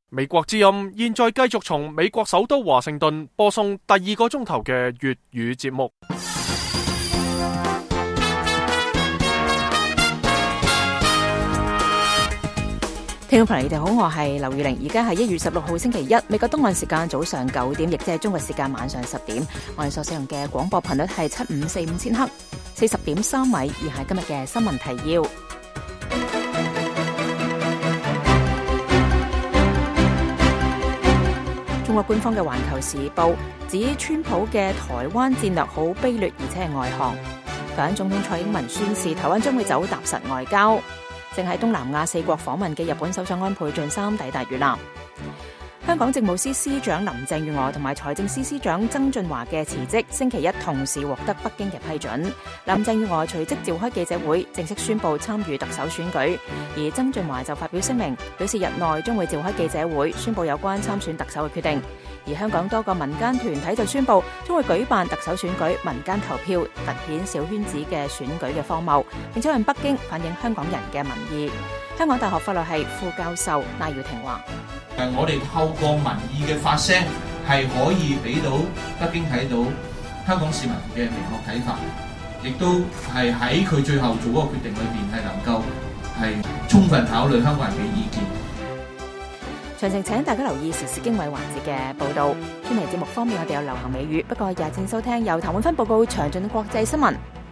美國之音現在繼續從美國首都華盛頓播送第2個鐘頭嘅粵語節目。 聽眾朋友，你哋好，我係劉宇玲，而家係1月16號星期一，美國東岸時間早上9點，亦即係中國時間晚上10點。我哋所使用嘅廣播頻率係7545千赫，40.3米。以下今日嘅新聞提要。中國官方嘅《環球時報》指川普嘅台灣戰略好卑劣，而且係外行。台灣總統蔡英文宣示，台灣將會走踏實外交。正喺東南亞4國訪問嘅日本首相安倍晉三抵達越南。香港政務司司長林鄭月娥同埋財政司司長曾俊華嘅辭職，星期一同時獲得北京嘅批准。林鄭月娥隨即召開記者會，正式宣布參與特首選舉，而曾俊華就發表聲明，表示日內將會召開記者會，宣布有關參選特首嘅決定。而香港多個民間團體就宣布將會舉辦特首選舉民間投票，凸顯小圈子嘅選舉嘅荒謬，並且向北京反映香港人嘅民意。香港大學法律系副教授賴耀廷話： 我哋透過民意嘅發聲，係可以俾到北京睇到香港市民嘅明確睇法，亦都係喺佢最後做嗰個決定裏邊係能夠係充分考慮香港人嘅意見。 詳情請大家留意時事經緯環節嘅報導。專題節目方面，我哋有流行美語，不過也請收聽由譚永芬報告詳盡嘅國際新聞。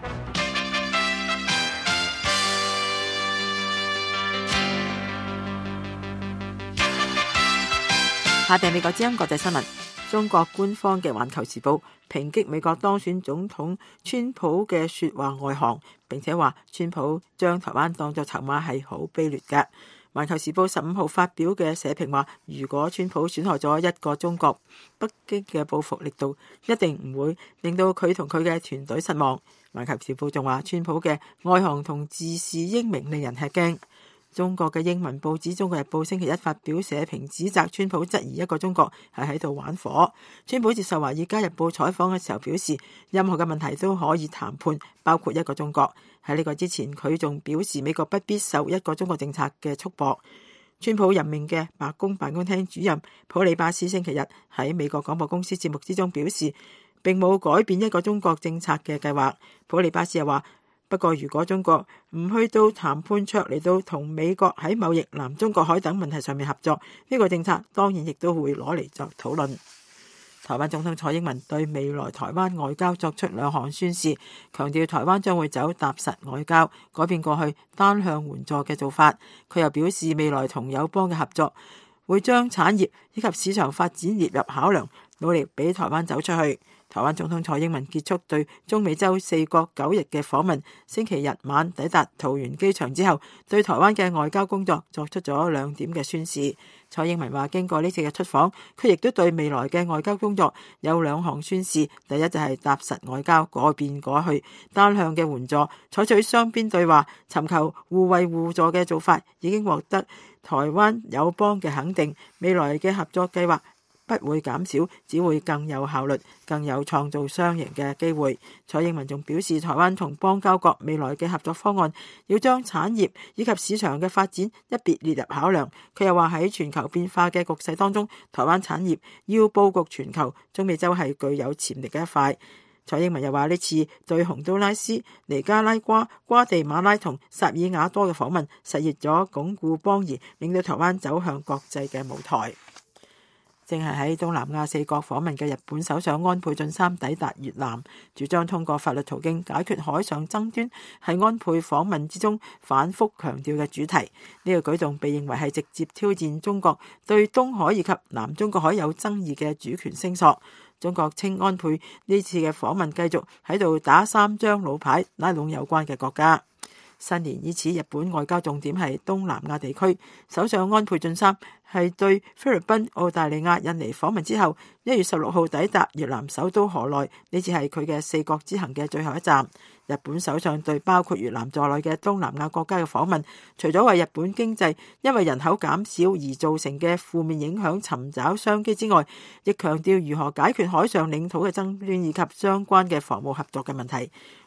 下邊美國之音國際新聞。中國官方嘅《環球時報》抨擊美國當選總統川普嘅說話外行，並且話川普將台灣當作籌碼係好卑劣嘅。《環球時報》15號發表嘅社評話，如果川普損害咗一個中國，北京嘅報復力度一定唔會令到佢同佢嘅團隊失望。《環球時報》仲話，川普嘅外行同自視英明令人吃驚。中國嘅英文報紙《中國日報》星期一發表社評，指責川普質疑一個中國係喺度玩火。川普接受《華爾街日報》採訪嘅時候表示，任何嘅問題都可以談判，包括一個中國。喺呢個之前，佢仲表示美國不必受一個中國政策嘅束縛。川普任命嘅白宮辦公廳主任普里巴斯星期日喺美國廣播公司節目之中表示，並冇改變一個中國政策嘅計劃。普里巴斯又話，不過如果中國唔去到談判桌嚟到同美國喺貿易、南中國海等問題上面合作，呢個政策當然亦都會攞嚟作討論。台灣總統蔡英文對未來台灣外交作出2項宣示，強調台灣將會走踏實外交，改變過去單向援助嘅做法。佢又表示，未來同友邦嘅合作會將產業以及市場發展列入考量，努力俾台灣走出去。台灣總統蔡英文結束對中美洲4國9日嘅訪問，星期日晚抵達桃園機場之後，對台灣嘅外交工作作出咗2點嘅宣示。蔡英文話，經過呢次嘅出訪，佢亦都對未來嘅外交工作有2項宣示。第一就係踏實外交，改變過去單向嘅援助，採取雙邊對話，尋求互惠互助嘅做法，已經獲得台灣友邦嘅肯定。未來嘅合作計劃不會減少，只會更有效率，更有創造雙贏嘅機會。蔡英文仲表示，台灣同邦交國未來嘅合作方案要將產業以及市場嘅發展一別列入考量。佢又話，喺全球變化嘅局勢當中，台灣產業要佈局全球，中美洲係具有潛力嘅一塊。蔡英文又話，呢次對洪都拉斯、尼加拉瓜、瓜地馬拉同薩爾瓦多嘅訪問，實現咗鞏固邦誼，令到台灣走向國際嘅舞台。正係喺東南亞4國訪問嘅日本首相安倍晉三抵達越南，主張通過法律途徑解決海上爭端，係安倍訪問之中反覆強調嘅主題。呢個舉動被認為係直接挑戰中國對東海以及南中國海有爭議嘅主權聲索。中國稱安倍呢次嘅訪問繼續喺度打3張老牌，拉攏有關嘅國家。新年伊始，日本外交重點係東南亞地區。首相安倍晉三係對菲律賓、澳大利亞、印尼訪問之後，1月16號抵達越南首都河內，呢次係佢嘅4國之行嘅最後一站。日本首相對包括越南在內嘅東南亞國家嘅訪問，除咗為日本經濟因為人口減少而造成嘅負面影響尋找商機之外，亦強調如何解決海上領土嘅爭端以及相關嘅防務合作嘅問題。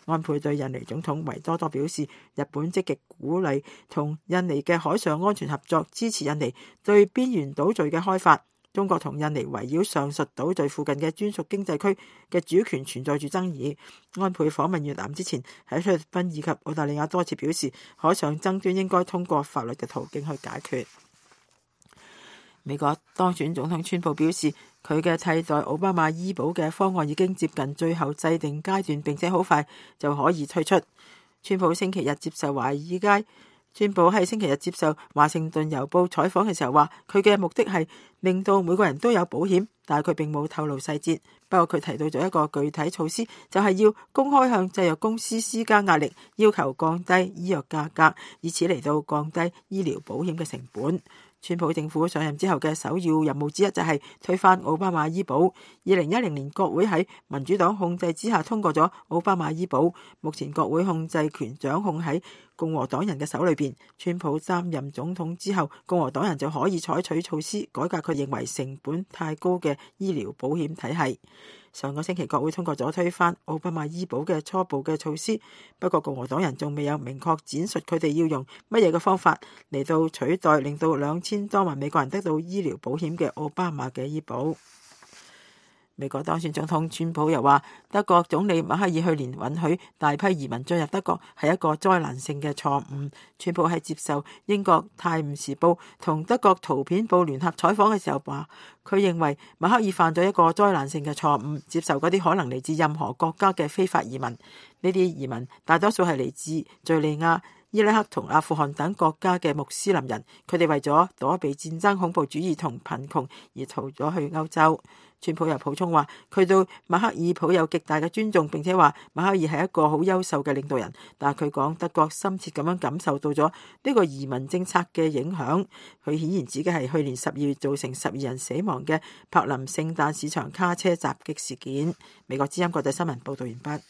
安倍對印尼總統維多多表示，日本積極鼓勵同印尼嘅海上安全合作，支持印尼對邊緣島嶼嘅開發。中國同印尼圍繞上述島嶼附近嘅專屬經濟區嘅主權存在住爭議。安倍訪問越南之前，喺菲律賓以及澳大利亞多次表示，海上爭端應該通過法律嘅途徑去解決。美國當選總統川普表示，佢嘅替代奧巴馬醫保嘅方案已經接近最後制定階段，並且好快就可以推出。川普星期日接受華爾街川普喺星期日接受華盛頓郵報採訪嘅時候話，佢嘅目的係令到每個人都有保險，但係佢並冇透露細節。不過佢提到咗一個具體措施，就係要公開向製藥公司施加壓力，要求降低醫藥價格，以此嚟到降低醫療保險嘅成本。川普政府上任之後嘅首要任務之一就係推翻奧巴馬醫保。2010年國會喺民主黨控制之下通過咗奧巴馬醫保，目前國會控制權掌控喺共和黨人嘅手裏邊。川普擔任總統之後，共和黨人就可以採取措施改革佢認為成本太高嘅醫療保險體系。上個星期國會通過咗推翻奧巴馬醫保嘅初步嘅措施，不過共和黨人仲未有明確展述佢哋要用乜嘢嘅方法嚟到取代令到2000多萬美國人得到醫療保險嘅奧巴馬嘅醫保。美國當選總統川普又話，德國總理默克爾去年允許大批移民進入德國係一個災難性嘅錯誤。川普喺接受英國泰晤士報同德國圖片報聯合採訪嘅時候話，佢認為默克爾犯咗一個災難性嘅錯誤，接受嗰啲可能嚟自任何國家嘅非法移民。呢啲移民大多數係嚟自敘利亞、伊拉克同阿富汗等國家嘅穆斯林人，佢哋為咗躲避戰爭、恐怖主義同貧窮而逃咗去歐洲。川普又補充話，佢對默克爾抱有極大嘅尊重，並且話默克爾係一個好優秀嘅領導人。但係佢講德國深切咁樣感受到咗呢個移民政策嘅影響。佢顯然指嘅係去年12月造成12人死亡嘅柏林聖誕市場卡車襲擊事件。美國之音國際新聞報道完畢。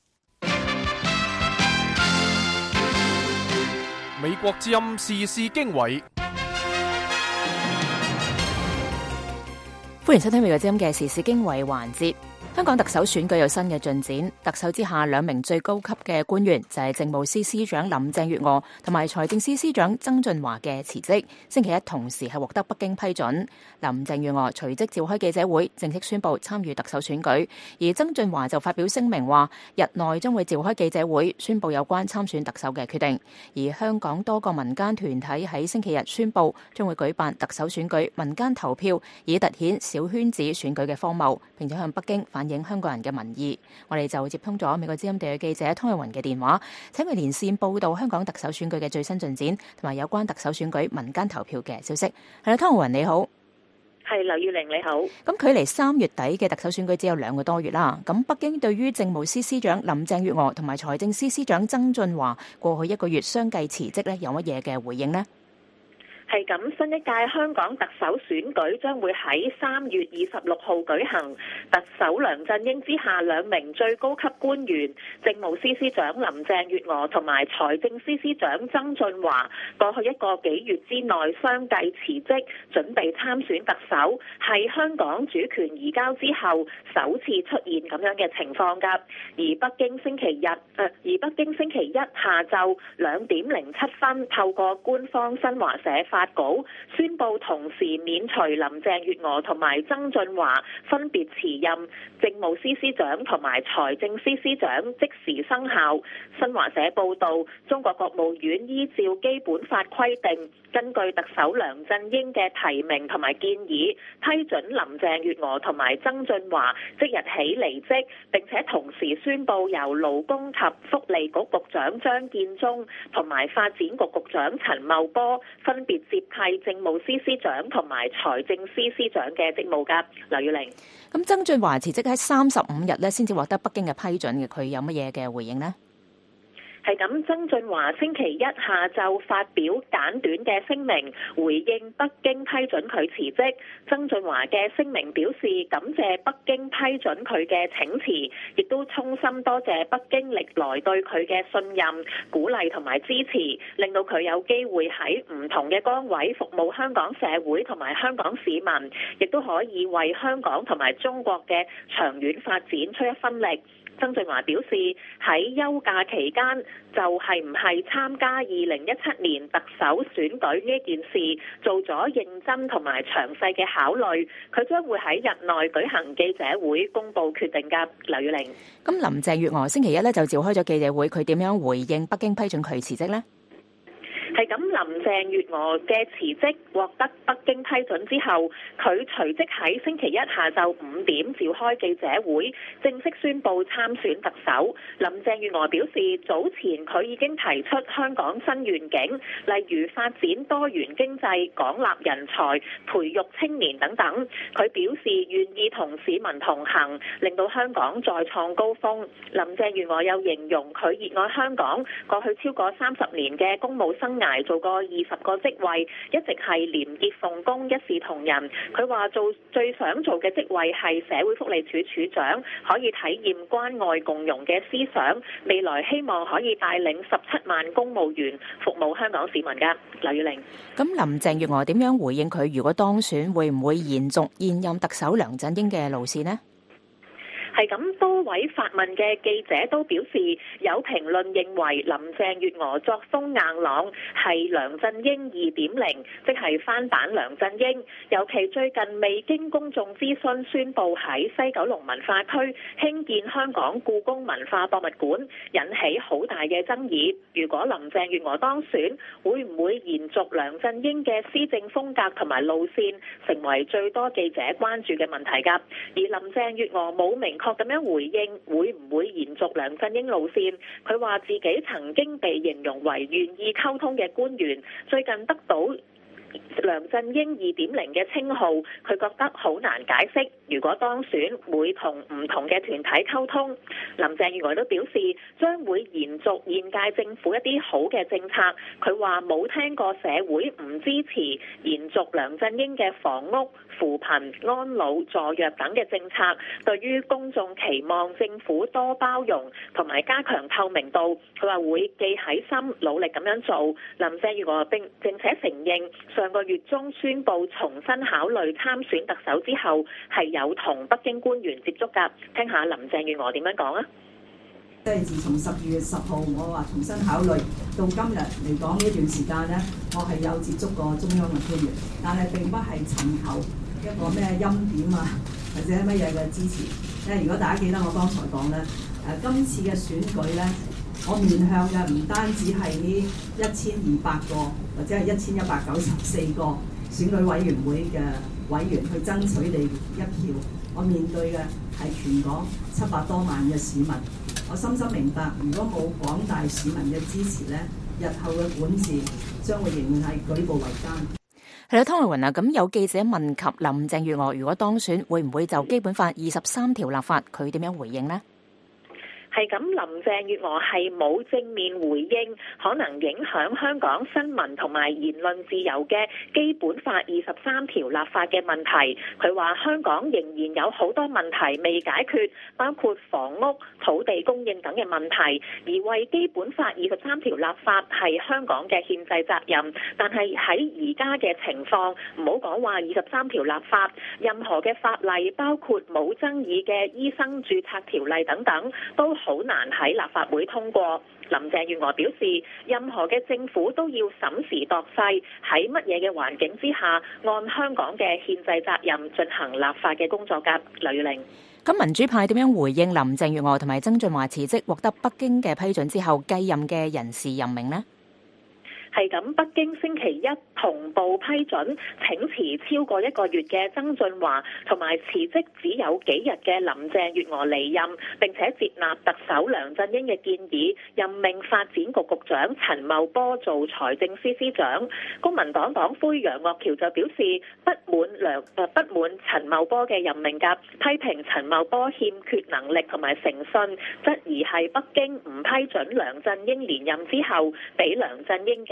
美國之音時事經緯。 歡迎收聽美國之音嘅時事經緯環節。香港特首選舉有新嘅進展，特首之下兩名最高級嘅官員就係政務司司長林鄭月娥同埋財政司司長曾俊華嘅辭職，星期一同時係獲得北京批准。林鄭月娥隨即召開記者會，正式宣布參與特首選舉，而曾俊華就發表聲明話，日內將會召開記者會，宣布有關參選特首嘅決定。而香港多個民間團體喺星期日宣布將會舉辦特首選舉民間投票，以凸顯小圈子選舉嘅荒謬，並且向北京反映香港人嘅民意。我哋就接通咗美國之音地嘅記者湯慧雲嘅電話，請佢連線報道香港特首選舉嘅最新進展，同埋有關特首選舉民間投票嘅消息。係啦，湯慧雲你好。 係，劉月玲你好。 咁距離3月底嘅特首選舉只有2個多月啦。咁北京對於政務司司長林鄭月娥同埋財政司司長曾俊華過去1個月相繼辭職咧，有乜嘢嘅回應呢？ 係咁，新一屆香港特首選舉將會喺3月26號舉行。特首梁振英之下兩名最高級官員，政務司司長林鄭月娥同埋財政司司長曾俊華，過去1個幾月之內相繼辭職，準備參選特首，係香港主權移交之後首次出現咁樣嘅情況㗎。而北京星期一下晝2點07分，透過官方新華社發稿宣布同時免除林鄭月娥同埋曾俊華分別辭任政務司司長同埋財政司司長，即時生效。新華社報道，中國國務院依照基本法規定，根據特首梁振英嘅提名同埋建議，批准林鄭月娥同埋曾俊華即日起離職，並且同時宣布由勞工及福利局局長張建宗同埋發展局局長陳茂波分別接替政務司司長同埋財政司司長嘅職務㗎。劉月玲， 咁曾俊華辭職喺35日咧先至獲得北京嘅批准嘅，佢有乜嘢嘅回應呢？ 係咁，曾俊華星期一下晝發表簡短嘅聲明，回應北京批准佢辭職。曾俊華嘅聲明表示感謝北京批准佢嘅請辭，亦都衷心多謝北京歷來對佢嘅信任、鼓勵同埋支持，令到佢有機會喺唔同嘅崗位服務香港社會同埋香港市民，亦都可以為香港同埋中國嘅長遠發展出一分力。 曾俊華表示喺休假期間就係唔係參加2017年特首選舉呢件事做咗認真同埋詳細嘅考慮，佢將會喺日內舉行記者會公佈決定㗎。劉宇玲。 咁林鄭月娥星期一咧就召開咗記者會，佢點樣回應北京批准佢辭職呢？ 係咁，林鄭月娥嘅辭職獲得北京批准之後，佢隨即喺星期一下晝5點召開記者會，正式宣布參選特首。林鄭月娥表示，早前佢已經提出香港新願景，例如發展多元經濟、廣納人才、培育青年等等。佢表示願意同市民同行，令到香港再創高峰。林鄭月娥又形容佢熱愛香港，過去超過30年嘅公務生涯做過20個職位，一直係廉潔奉公、一視同仁。佢話最想做嘅職位係社會福利署署長，可以體驗關愛共融嘅思想。未來希望可以帶領17萬公務員服務香港市民㗎。劉宇玲。 咁林鄭月娥點樣回應佢如果當選會唔會延續現任特首梁振英嘅路線呢？ 係咁，多位發問嘅記者都表示，有評論認為林鄭月娥作風硬朗，係梁振英2.0，即係翻版梁振英。尤其最近未經公眾諮詢宣布喺西九龍文化區興建香港故宮文化博物館，引起好大嘅爭議。如果林鄭月娥當選，會唔會延續梁振英嘅施政風格同埋路線，成為最多記者關注嘅問題㗎？而林鄭月娥冇明確咁樣回應會唔會延續梁振英路線。佢話自己曾經被形容為願意溝通嘅官員，最近得到梁振英2.0嘅稱號，佢覺得好難解釋。如果當選，會同唔同嘅團體溝通。林鄭月娥都表示將會延續現屆政府一啲好嘅政策。佢話冇聽過社會唔支持延續梁振英嘅房屋、扶貧、安老、助弱等嘅政策。對於公眾期望政府多包容同埋加強透明度，佢話會記喺心，努力咁樣做。林鄭月娥並且承認上個月中宣布重新考慮參選特首之後，係有同北京官員接觸㗎。聽下林鄭月娥點樣講啊！ 即係自從12月10號我話重新考慮到今日嚟講呢段時間呢，我係有接觸過中央嘅官員，但係並不係尋求一個咩欽點啊，或者乜嘢嘅支持。因為如果大家記得我剛才講呢，今次嘅選舉呢，我面向嘅唔單止係呢1200個或者係1194個選舉委員會嘅委員去爭取你一票，我面對嘅係全港700多萬嘅市民。我深深明白，如果冇廣大市民嘅支持呢，日後嘅管治將會仍然係舉步維艱。 係啦，湯慧雲啊，咁有記者問及林鄭月娥如果當選，會唔會就基本法23條立法？佢點樣回應呢？ 係咁，林鄭月娥係冇正面回應可能影響香港新聞同埋言論自由嘅基本法23條立法嘅問題。佢話香港仍然有好多問題未解決，包括房屋、土地供應等嘅問題，而為基本法23條立法係香港嘅憲制責任。但係喺而家嘅情況，唔好講話23條立法，任何嘅法例，包括冇爭議嘅醫生註冊條例等等，都好難喺立法會通過。林鄭月娥表示，任何嘅政府都要審時度勢，喺乜嘢嘅環境之下，按香港嘅憲制責任進行立法嘅工作㗎。劉宇玲。 咁民主派點樣回應林鄭月娥同埋曾俊華辭職獲得北京嘅批准之後繼任嘅人事任命呢？ 係咁，北京星期一同步批准請辭超過1個月嘅曾俊華同埋辭職只有幾日嘅林鄭月娥離任，並且接納特首梁振英嘅建議，任命發展局局長陳茂波做財政司司長。公民黨黨魁楊岳橋就表示不滿陳茂波嘅任命㗎，批評陳茂波欠缺能力同埋誠信，質疑係北京唔批准梁振英連任之後俾梁振英嘅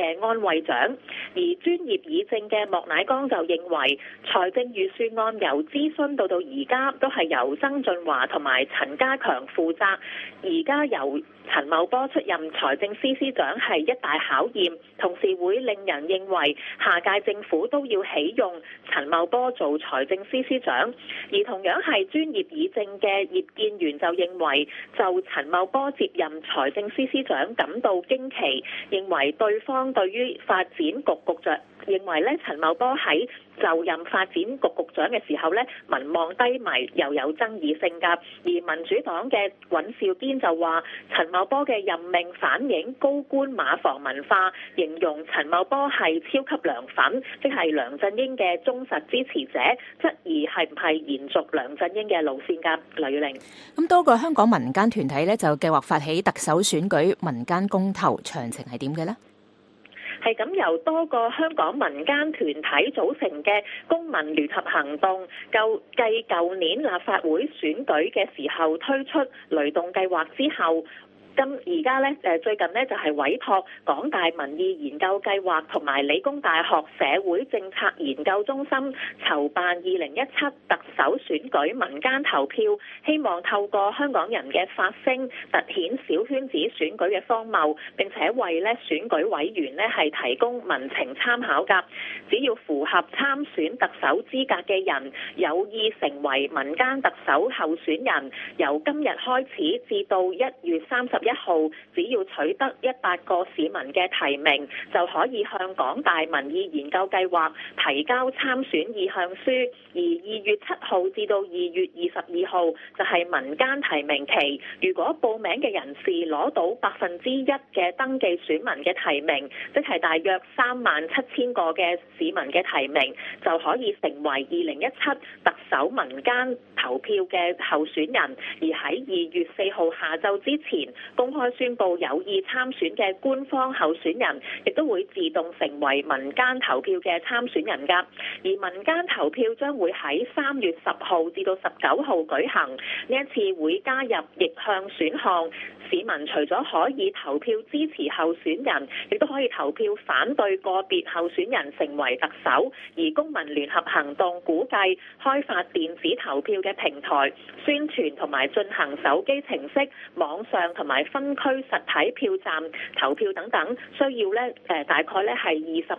嘅安慰獎。而專業議政嘅莫乃光就認為，財政預算案由諮詢到而家都係由曾俊華同埋陳家強負責，而家由陳茂波出任財政司司長係一大考驗，同時會令人認為下屆政府都要起用陳茂波做財政司司長。而同樣係專業議政嘅葉建源就認為，就陳茂波接任財政司司長感到驚奇，認為對方對於發展局局長認為咧陳茂波喺就任發展局局長嘅時候咧民望低迷又有爭議性㗎。而民主黨嘅尹兆堅就話陳茂波嘅任命反映高官馬房文化，形容陳茂波係超級梁粉，即係梁振英嘅忠實支持者，質疑係唔係延續梁振英嘅路線㗎。呂宇玲， 咁多個香港民間團體咧就計劃發起特首選舉民間公投，詳情係點嘅呢？ 係咁由多個香港民間團體組成嘅公民聯合行動，繼舊年立法會選舉嘅時候推出雷動計劃之後，而家咧最近呢就係委託港大民意研究計劃同埋理工大學社會政策研究中心籌辦2017特首選舉民間投票，希望透過香港人嘅發聲，凸顯小圈子選舉嘅荒謬，並且為咧選舉委員呢係提供民情參考㗎。只要符合參選特首資格嘅人，有意成為民間特首候選人，由今日開始至到1月31號，只要取得100個市民嘅提名，就可以向港大民意研究計劃提交參選意向書。而2月7號至到2月22號就係民間提名期。如果報名嘅人士攞到1%嘅登記選民嘅提名，即係大約37000個嘅市民嘅提名，就可以成為2017特首民間投票嘅候選人。而喺2月4號下晝之前公開宣佈有意參選嘅官方候選人，亦都會自動成為民間投票嘅參選人㗎。而民間投票將會喺3月10號至到19號舉行，呢一次會加入逆向選項。市民除咗可以投票支持候選人，亦都可以投票反對個別候選人成為特首。而公民聯合行動估計開發電子投票嘅平台、宣傳同埋進行手機程式、網上同埋分區實體票站投票等等，需要咧大概咧係20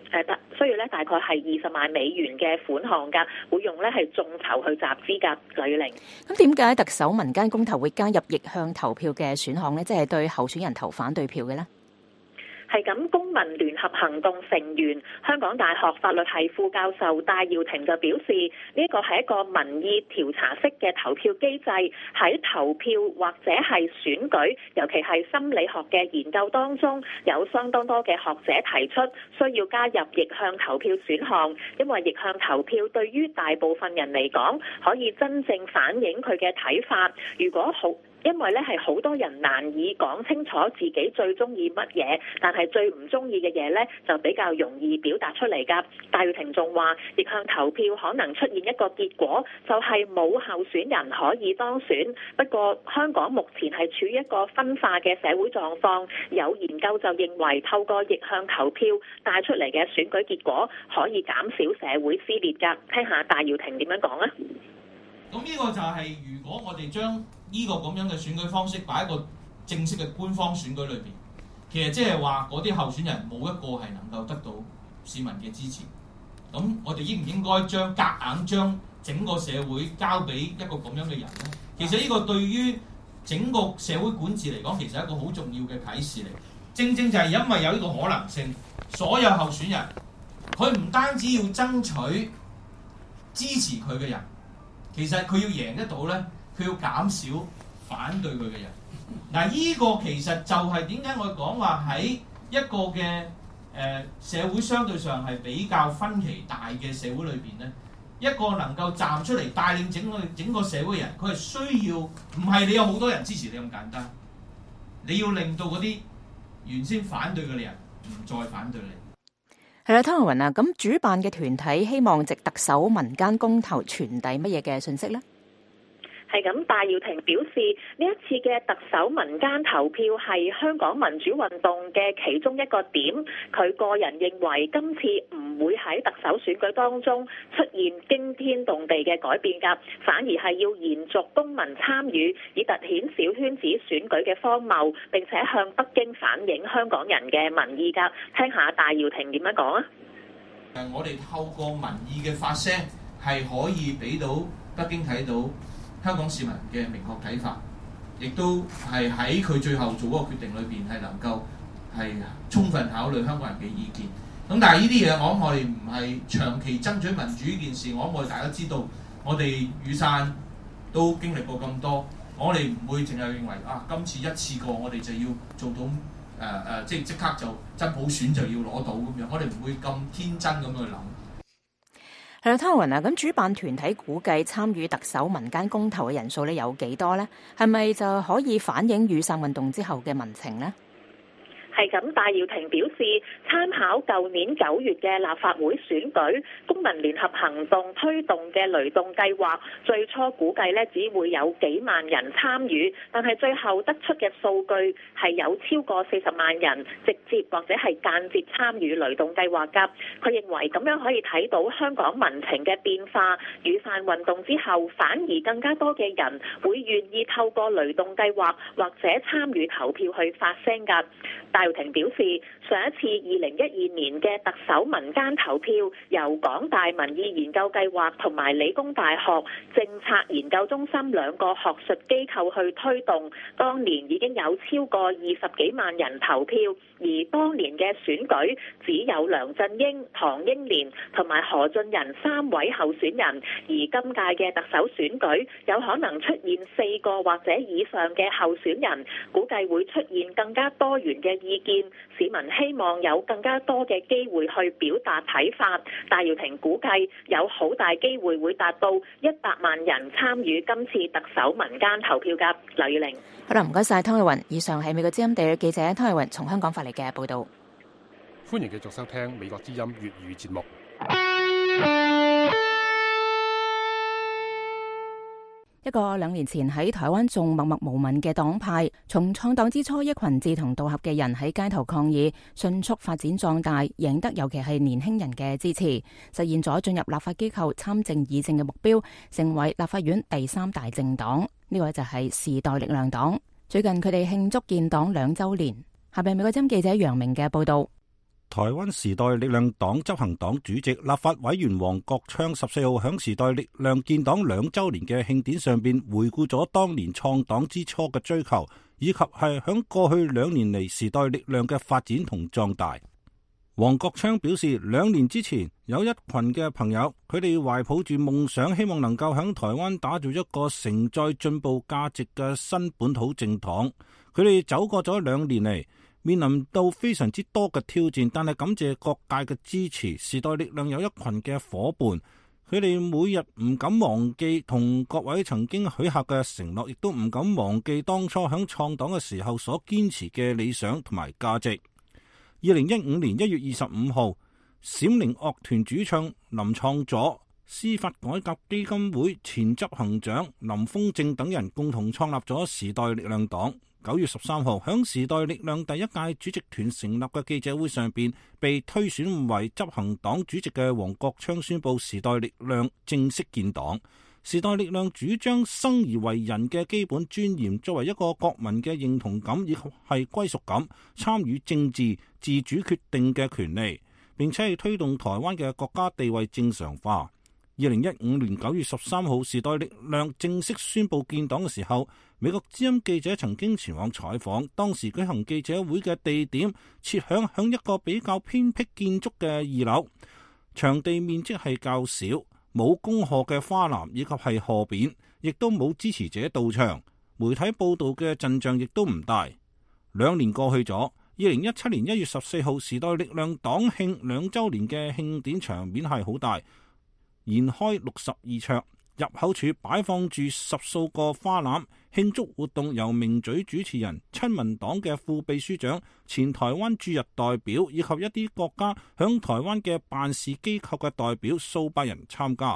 萬美元嘅款項㗎，會用咧係眾籌去集資㗎。呂玲， 咁點解特首民間公投會加入逆向投票嘅選項呢？即係對候選人投反對票嘅呢？ 係咁，公民聯合行動成員香港大學法律系副教授戴耀廷就表示，呢個係一個民意調查式嘅投票機制，喺投票或者係選舉，尤其係心理學嘅研究當中，有相當多嘅學者提出需要加入逆向投票選項，因為逆向投票對於大部分人嚟講，可以真正反映佢嘅睇法。因為咧係好多人難以講清楚自己最中意乜嘢，但係最唔中意嘅嘢咧就比較容易表達出嚟㗎。戴耀廷仲話，逆向投票可能出現一個結果，就係冇候選人可以當選。不過香港目前係處於一個分化嘅社會狀況，有研究就認為透過逆向投票帶出嚟嘅選舉結果可以減少社會撕裂㗎。聽下戴耀廷點樣講啊？ 咁呢個就係如果我哋將呢個咁樣嘅選舉方式擺喺一個正式嘅官方選舉裏邊，其實即係話嗰啲候選人冇一個係能夠得到市民嘅支持。咁我哋應唔應該夾硬將整個社會交俾一個咁樣嘅人呢？其實呢個對於整個社會管治嚟講，其實係一個好重要嘅啟示嚟。正正就係因為有呢個可能性，所有候選人佢唔單止要爭取支持佢嘅人，其實佢要贏得到呢，佢要減少反對佢嘅人。嗱，呢個其實就係點解我講話喺一個嘅社會相對上係比較分歧大嘅社會裏邊呢，一個能夠站出嚟帶領整個社會人，佢係需要唔係你有好多人支持你咁簡單，你要令到嗰啲原先反對嘅人唔再反對你。 係啦，湯若雲啊，咁主辦嘅團體希望藉特首民間公投傳遞乜嘢嘅信息呢？ 係咁，戴耀廷表示呢一次嘅特首民間投票係香港民主運動嘅其中一個點。佢個人認為今次唔會喺特首選舉當中出現驚天動地嘅改變㗎，反而係要延續公民參與，以凸顯小圈子選舉嘅荒謬，並且向北京反映香港人嘅民意㗎。聽下戴耀廷點樣講啊！ 我哋透過民意嘅發聲，係可以俾到北京睇到香港市民嘅明確睇法，亦都係喺佢最後做嗰個決定裏邊係能夠係充分考慮香港人嘅意見。咁但係呢啲嘢，我哋唔係長期爭取民主呢件事。我哋大家知道，我哋雨傘都經歷過咁多，我哋唔會淨係認為今次一次過我哋就要做到即刻就真普選就要攞到咁樣。我哋唔會咁天真咁去諗。 係啦，湯雲啊，咁主辦團體估計參與特首民間公投嘅人數咧有幾多呢？係咪就可以反映雨傘運動之後嘅民情呢？ 係咁，戴耀廷表示，參考舊年9月嘅立法會選舉，公民聯合行動推動嘅雷動計劃，最初估計呢只會有幾萬人參與，但係最後得出嘅數據係有超過40萬人直接或者係間接參與雷動計劃㗎。佢認為咁樣可以睇到香港民情嘅變化，雨傘運動之後，反而更加多嘅人會願意透過雷動計劃或者參與投票去發聲㗎。戴耀廷表示，上一次2012年嘅特首民間投票，由港大民意研究計劃同埋理工大學政策研究中心兩個學術機構去推動，當年已經有超過20幾萬人投票，而當年嘅選舉只有梁振英、唐英年同埋何俊仁3位候選人，而今屆嘅特首選舉有可能出現4個或者以上嘅候選人，估計會出現更加多元嘅意見，市民希望有更加多嘅機會去表達睇法。戴耀廷估計有好大機會會達到100萬人參與今次特首民間投票㗎。劉宇玲， 好啦，唔該晒湯慧雲。以上係美國之音地嘅記者湯慧雲從香港發嚟嘅報導。 歡迎繼續收聽美國之音粵語節目。 一個2年前喺台灣仲默默無聞嘅黨派，從創黨之初一群志同道合嘅人喺街頭抗議，迅速發展壯大，贏得尤其係年輕人嘅支持，實現咗進入立法機構參政議政嘅目標，成為立法院第3大政黨。呢個就係時代力量黨。最近佢哋慶祝建黨2週年。下邊美國之音記者楊明嘅報道。 台灣時代力量黨執行黨主席、立法委員黃國昌14號響時代力量建黨2週年嘅慶典上邊回顧咗當年創黨之初嘅追求，以及係響過去2年嚟時代力量嘅發展同壯大。黃國昌表示，2年之前有一群嘅朋友，佢哋懷抱住夢想，希望能夠響台灣打造一個承載進步價值嘅新本土政黨。佢哋走過咗2年嚟，面臨到非常之多嘅挑戰，但係感謝各界嘅支持，時代力量有一群嘅伙伴，佢哋每日唔敢忘記同各位曾經許下嘅承諾，亦都唔敢忘記當初響創黨嘅時候所堅持嘅理想同埋價值。2015年1月25號，閃靈樂團主唱林創佐、司法改革基金會前執行長林峰正等人共同創立咗時代力量黨。9月13號，響時代力量第1屆主席團成立嘅記者會上邊，被推選為執行黨主席嘅黃國昌宣布時代力量正式建黨。時代力量主張生而為人嘅基本尊嚴，作為一個國民嘅認同感以及係歸屬感，參與政治自主決定嘅權利，並且係推動台灣嘅國家地位正常化。2015年9月13號，時代力量正式宣布建黨嘅時候，美國之音記者曾經前往採訪，當時舉行記者會嘅地點設響一個比較偏僻建築嘅2樓，場地面積係較少，冇恭賀嘅花籃以及係賀匾，亦都冇支持者到場，媒體報道嘅陣仗亦都唔大。2年過去咗，2017年1月14號，時代力量黨慶2週年嘅慶典場面係好大，延開62桌，入口處擺放住10數個花籃。慶祝活動由名嘴主持人、親民黨嘅副秘書長、前台灣駐日代表以及一啲國家響台灣嘅辦事機構嘅代表數百人參加。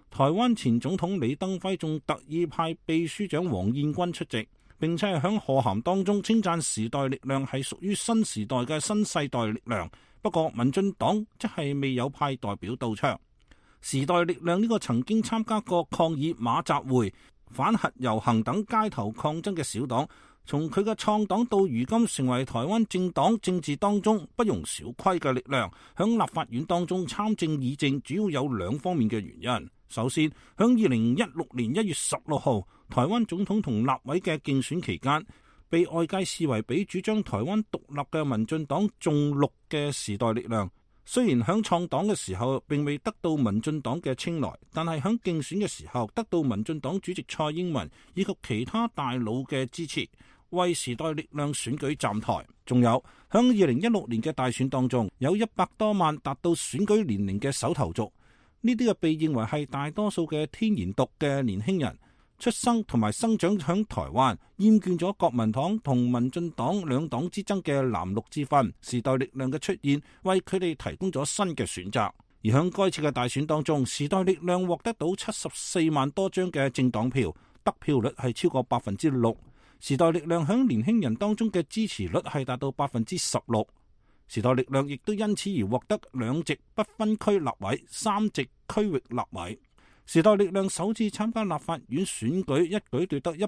台灣前總統李登輝仲特意派秘書長黃燕軍出席，並且係響賀函當中稱讚時代力量係屬於新時代嘅新世代力量。不過民進黨即係未有派代表到場。時代力量呢個曾經參加過抗議馬習會、反核遊行等街頭抗爭嘅小黨，從佢嘅創黨到如今成為台灣政黨政治當中不容小覷嘅力量。響立法院當中參政議政主要有兩方面嘅原因。首先，響2016年1月16號台灣總統同立委嘅競選期間，被外界視為比主張台灣獨立嘅民進黨仲綠嘅時代力量，雖然響創黨嘅時候並未得到民進黨嘅青睞，但係響競選嘅時候得到民進黨主席蔡英文以及其他大佬嘅支持，為時代力量選舉站台。仲有響2016年嘅大選當中，有100多萬達到選舉年齡嘅首投族，呢啲嘅被認為係大多數嘅天然獨嘅年輕人，出生同埋生長響台灣，厭倦咗國民黨同民進黨兩黨之爭嘅藍綠之分，時代力量嘅出現為佢哋提供咗新嘅選擇。而響該次嘅大選當中，時代力量獲得到74萬多張嘅政黨票，得票率係超過6%。時代力量響年輕人當中嘅支持率係達到16%。時代力量亦都因此而獲得2席不分區立委、3席區域立委。時代力量首次參加立法院選舉，一舉奪得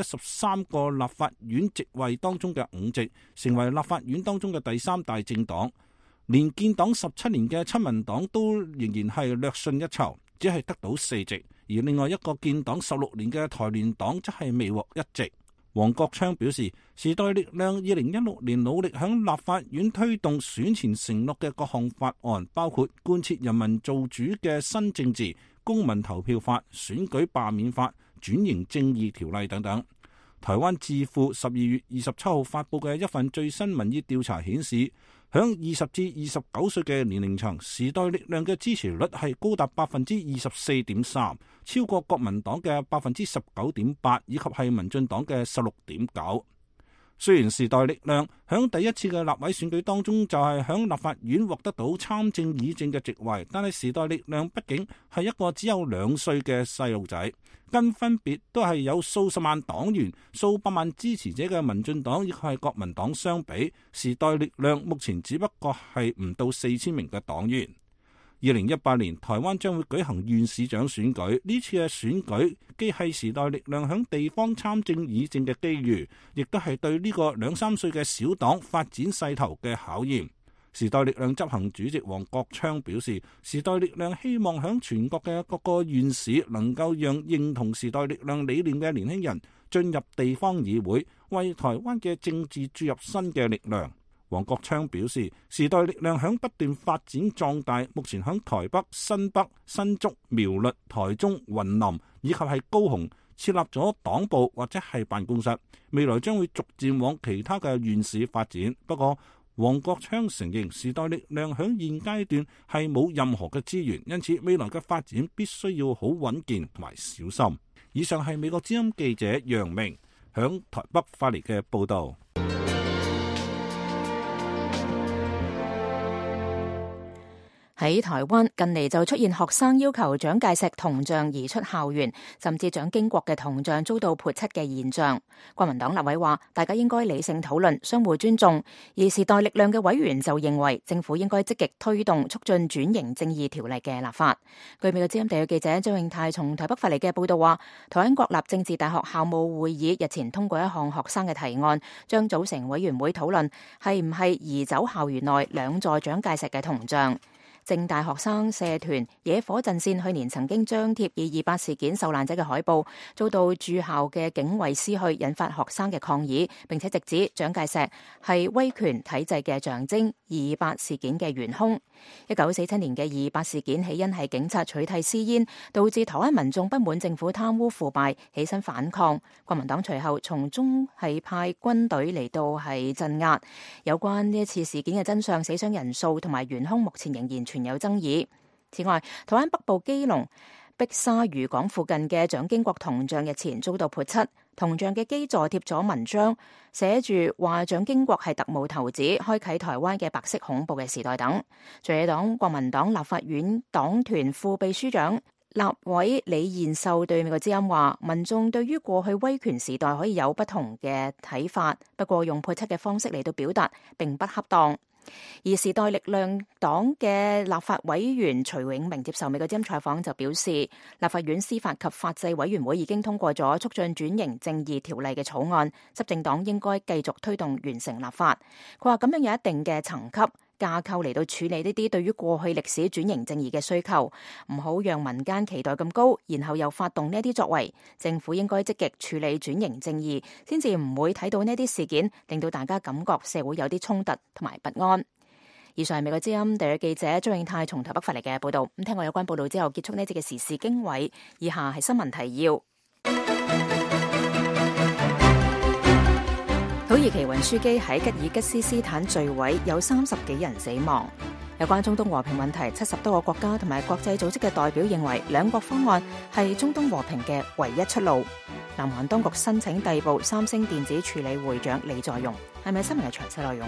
113個立法院席位當中嘅5席，成為立法院當中嘅第3大政黨。連建黨17年嘅親民黨都仍然係略遜一籌，只係得到4席，而另外一個建黨16年嘅台聯黨則係未獲1席。黃國昌表示，時代力量2016年努力響立法院推動選前承諾嘅各項法案，包括貫徹人民做主嘅新政治、公民投票法、選舉罷免法、轉型正義條例等等。台灣智庫12月27號發布嘅一份最新民意調查顯示，響20至29歲嘅年齡層，時代力量嘅支持率係高達24.3%，超過國民黨嘅19.8%，以及係民進黨嘅16.9%。雖然時代力量響第一次嘅立委選舉當中就係響立法院獲得到參政議政嘅席位，但係時代力量畢竟係一個只有2歲嘅細路仔，跟分別都係有數十萬黨員、數百萬支持者嘅民進黨以及係國民黨相比，時代力量目前只不過係唔到4000名嘅黨員。2018年台灣將會舉行縣市長選舉，呢次嘅選舉既係時代力量響地方參政議政嘅機遇，亦都係對呢個2-3歲嘅小黨發展勢頭嘅考驗。時代力量執行主席黃國昌表示，時代力量希望響全國嘅各個縣市能夠讓認同時代力量理念嘅年輕人進入地方議會，為台灣嘅政治注入新嘅力量。黃國昌表示，時代力量響不斷發展壯大，目前響台北、新北、新竹、苗栗、台中、雲林以及係高雄設立咗黨部或者係辦公室，未來將會逐漸往其他嘅縣市發展。不過黃國昌承認，時代力量響現階段係冇任何嘅資源，因此未來嘅發展必須要好穩健同埋小心。以上係美國之音記者楊明響台北發嚟嘅報道。 喺台灣近嚟就出現學生要求蔣介石銅像移出校園，甚至蔣經國嘅銅像遭到潑漆嘅現象。國民黨立委話，大家應該理性討論，相互尊重。而時代力量嘅委員就認為，政府應該積極推動促進轉型正義條例嘅立法。據美國之音地嘅記者張永泰從台北發嚟嘅報道話，台灣國立政治大學校務會議日前通過一項學生嘅提案，將組成委員會討論係唔係移走校園內2座蔣介石嘅銅像。政大學生社團野火陣線去年曾經張貼以28事件受難者嘅海報，遭到駐校嘅警衛撕去，引發學生嘅抗議，並且直指蔣介石係威權體制嘅象徵，28事件嘅元兇。1947年嘅28事件起因係警察取締私煙，導致台灣民眾不滿政府貪污腐敗，起身反抗。國民黨隨後從中係派軍隊嚟到係鎮壓。有關呢一次事件嘅真相、死傷人數同埋元兇，目前仍然存有爭議。此外，台灣北部基隆碧沙漁港附近嘅蔣經國銅像日前遭到潑漆，銅像嘅基座貼咗文章，寫住話蔣經國係特務頭子，開啟台灣嘅白色恐怖嘅時代等。在野黨國民黨立法院黨團副秘書長立委李彥秀對美國之音話，民眾對於過去威權時代可以有不同嘅睇法，不過用潑漆嘅方式嚟到表達並不恰當。而時代力量黨嘅立法委員徐永明接受美國之音採訪就表示，立法院司法及法制委員會已經通過咗促進轉型正義條例嘅草案，執政黨應該繼續推動完成立法。佢話咁樣有一定嘅層級架構嚟到處理呢啲對於過去歷史轉型正義嘅需求，唔好讓民間期待咁高，然後又發動呢啲作為。政府應該積極處理轉型正義，先至唔會睇到呢啲事件令到大家感覺社會有啲衝突同埋不安。以上係美國之音特約記者張永泰從台北發嚟嘅報道。咁聽過有關報道之後，結束呢節嘅時事經緯。以下係新聞提要。土耳其運輸機喺吉爾吉斯斯坦墜毀，有30幾人死亡。有關中東和平問題，70多個國家同埋國際組織嘅代表認為，兩國方案係中東和平嘅唯一出路。南韓當局申請逮捕三星電子處理會長李在鎔。係咪新聞嘅詳細內容？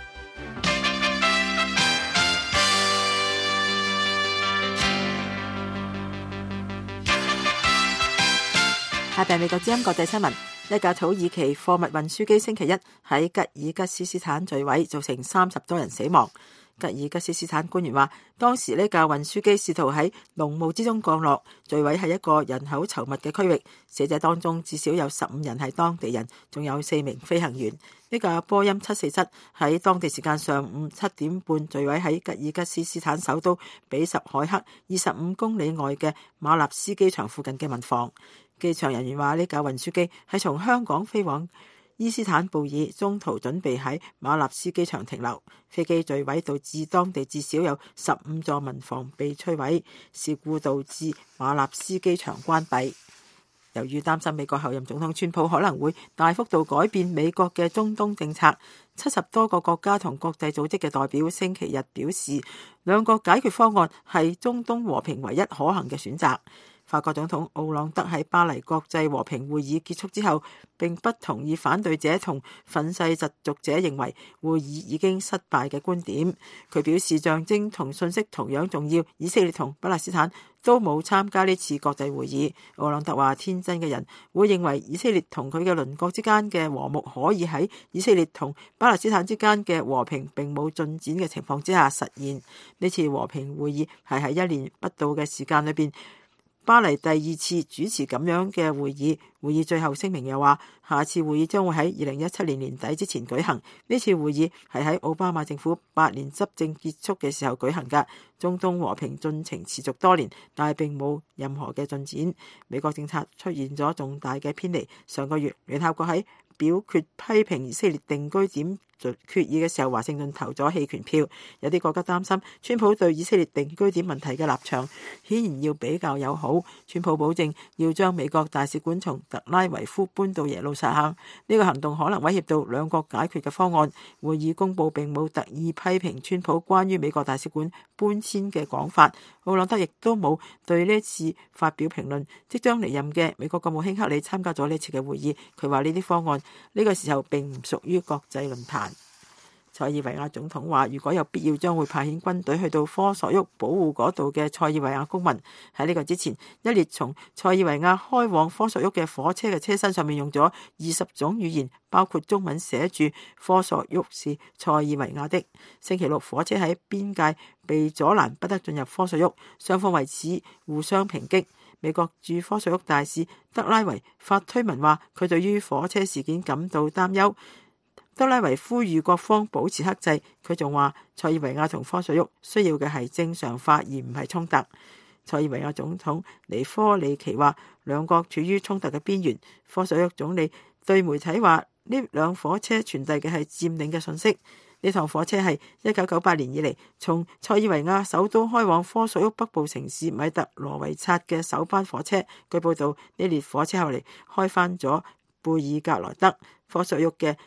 下邊美國之音國際新聞。一架土耳其貨物運輸機星期一喺吉爾吉斯斯坦墜毀，造成30多人死亡。吉爾吉斯斯坦官員話，當時呢架運輸機試圖喺濃霧之中降落，墜毀係一個人口稠密嘅區域。死者當中至少有15人係當地人，仲有4名飛行員。呢架波音747喺當地時間上午7點半墜毀喺吉爾吉斯斯坦首都比什凱克25公里外嘅馬納斯機場附近嘅民房。機場人員話，呢架運輸機係從香港飛往伊斯坦布爾，中途準備喺馬納斯機場停留。飛機墜毀導致當地至少有15座民房被摧毀，事故導致馬納斯機場關閉。由於擔心美國候任總統川普可能會大幅度改變美國嘅中東政策，70多個國家同國際組織嘅代表星期日表示，兩國解決方案係中東和平唯一可行嘅選擇。法國總統奧朗德喺巴黎國際和平會議結束之後，並不同意反對者同憤世嫉俗者認為會議已經失敗嘅觀點。佢表示，象徵同信息同樣重要，以色列同巴勒斯坦都冇參加呢次國際會議。奧朗德話，天真嘅人會認為以色列同佢嘅鄰國之間嘅和睦可以喺以色列同巴勒斯坦之間嘅和平並冇進展嘅情況之下實現。呢次和平會議係喺1年不到嘅時間裏邊巴黎第2次主持咁樣嘅會議。會議最後聲明又話，下次會議將會喺2017年年底之前舉行。呢次會議係喺奧巴馬政府8年執政結束嘅時候舉行㗎。中東和平進程持續多年，但係並冇任何嘅進展。美國政策出現咗重大嘅偏離。上個月聯合國喺表決批評以色列定居點決議嘅時候，華盛頓投咗棄權票。有啲國家擔心川普對以色列定居點問題嘅立場顯然要比較友好。川普保證要將美國大使館從特拉維夫搬到耶路撒冷，呢個行動可能威脅到兩國解決嘅方案。會議公佈並冇特意批評川普關於美國大使館搬遷嘅講法。奧朗德亦都冇對呢次發表評論。即將離任嘅美國國務卿克里參加咗呢次嘅會議，佢話呢啲方案呢個時候並唔屬於國際論壇。塞爾維亞總統話，如果有必要，將會派遣軍隊去到科索沃保護嗰度嘅塞爾維亞公民。喺呢個之前，一列從塞爾維亞開往科索沃嘅火車嘅車身上面用咗20種語言，包括中文，寫住科索沃是塞爾維亞的。星期六，火車喺邊界被阻攔，不得進入科索沃，雙方為此互相抨擊。美國駐科索沃大使德拉維發推文話，佢對於火車事件感到擔憂。德拉維呼籲各方保持克制。佢仲話，塞爾維亞同科索沃需要嘅係正常化，而唔係衝突。塞爾維亞總統尼科里奇話，兩國處於衝突嘅邊緣。科索沃總理對媒體話，呢輛火車傳遞嘅係佔領嘅信息。呢趟火車係1998年以嚟從塞爾維亞首都開往科索沃北部城市米特羅維察嘅首班火車。據報道，呢列火車後嚟開返咗貝爾格萊德。科索沃嘅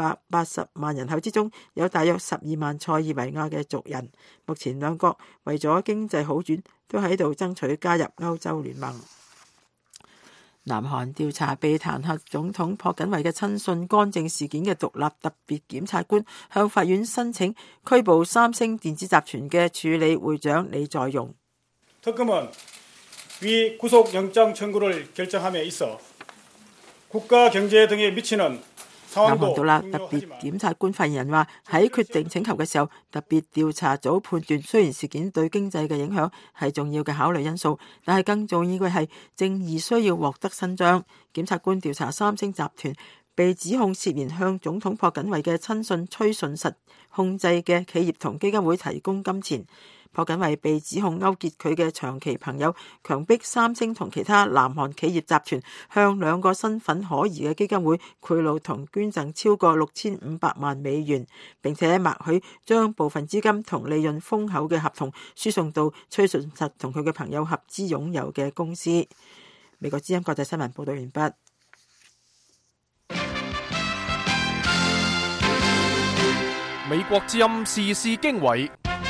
180萬人口之中，有大約12萬塞爾維亞嘅族人。目前兩國為咗經濟好轉，都喺度爭取加入歐洲聯盟。南韓調查被彈劾總統朴槿惠嘅親信干政事件嘅獨立特別檢察官向法院申請拘捕三星電子集團嘅處理會長李在鎔。 특검은 위 구속영장청구를 결정함에 있어 국가 경제 등에 미치는 南韓獨立特別檢察官發言人話：喺決定請求嘅時候，特別調查組判斷，雖然事件對經濟嘅影響係重要嘅考慮因素，但係更重要嘅係正義需要獲得伸張。檢察官調查三星集團被指控涉嫌向總統朴槿惠嘅親信崔順實控制嘅企業同基金會提供金錢。朴槿惠被指控勾結佢嘅長期朋友，強迫三星同其他南韓企業集團向兩個身份可疑嘅基金會賄賂同捐贈超過6500萬美元，並且默許將部分資金同利潤豐厚嘅合同輸送到崔順實同佢嘅朋友合資擁有嘅公司。美國之音國際新聞報道完畢。 美國之音時事經緯。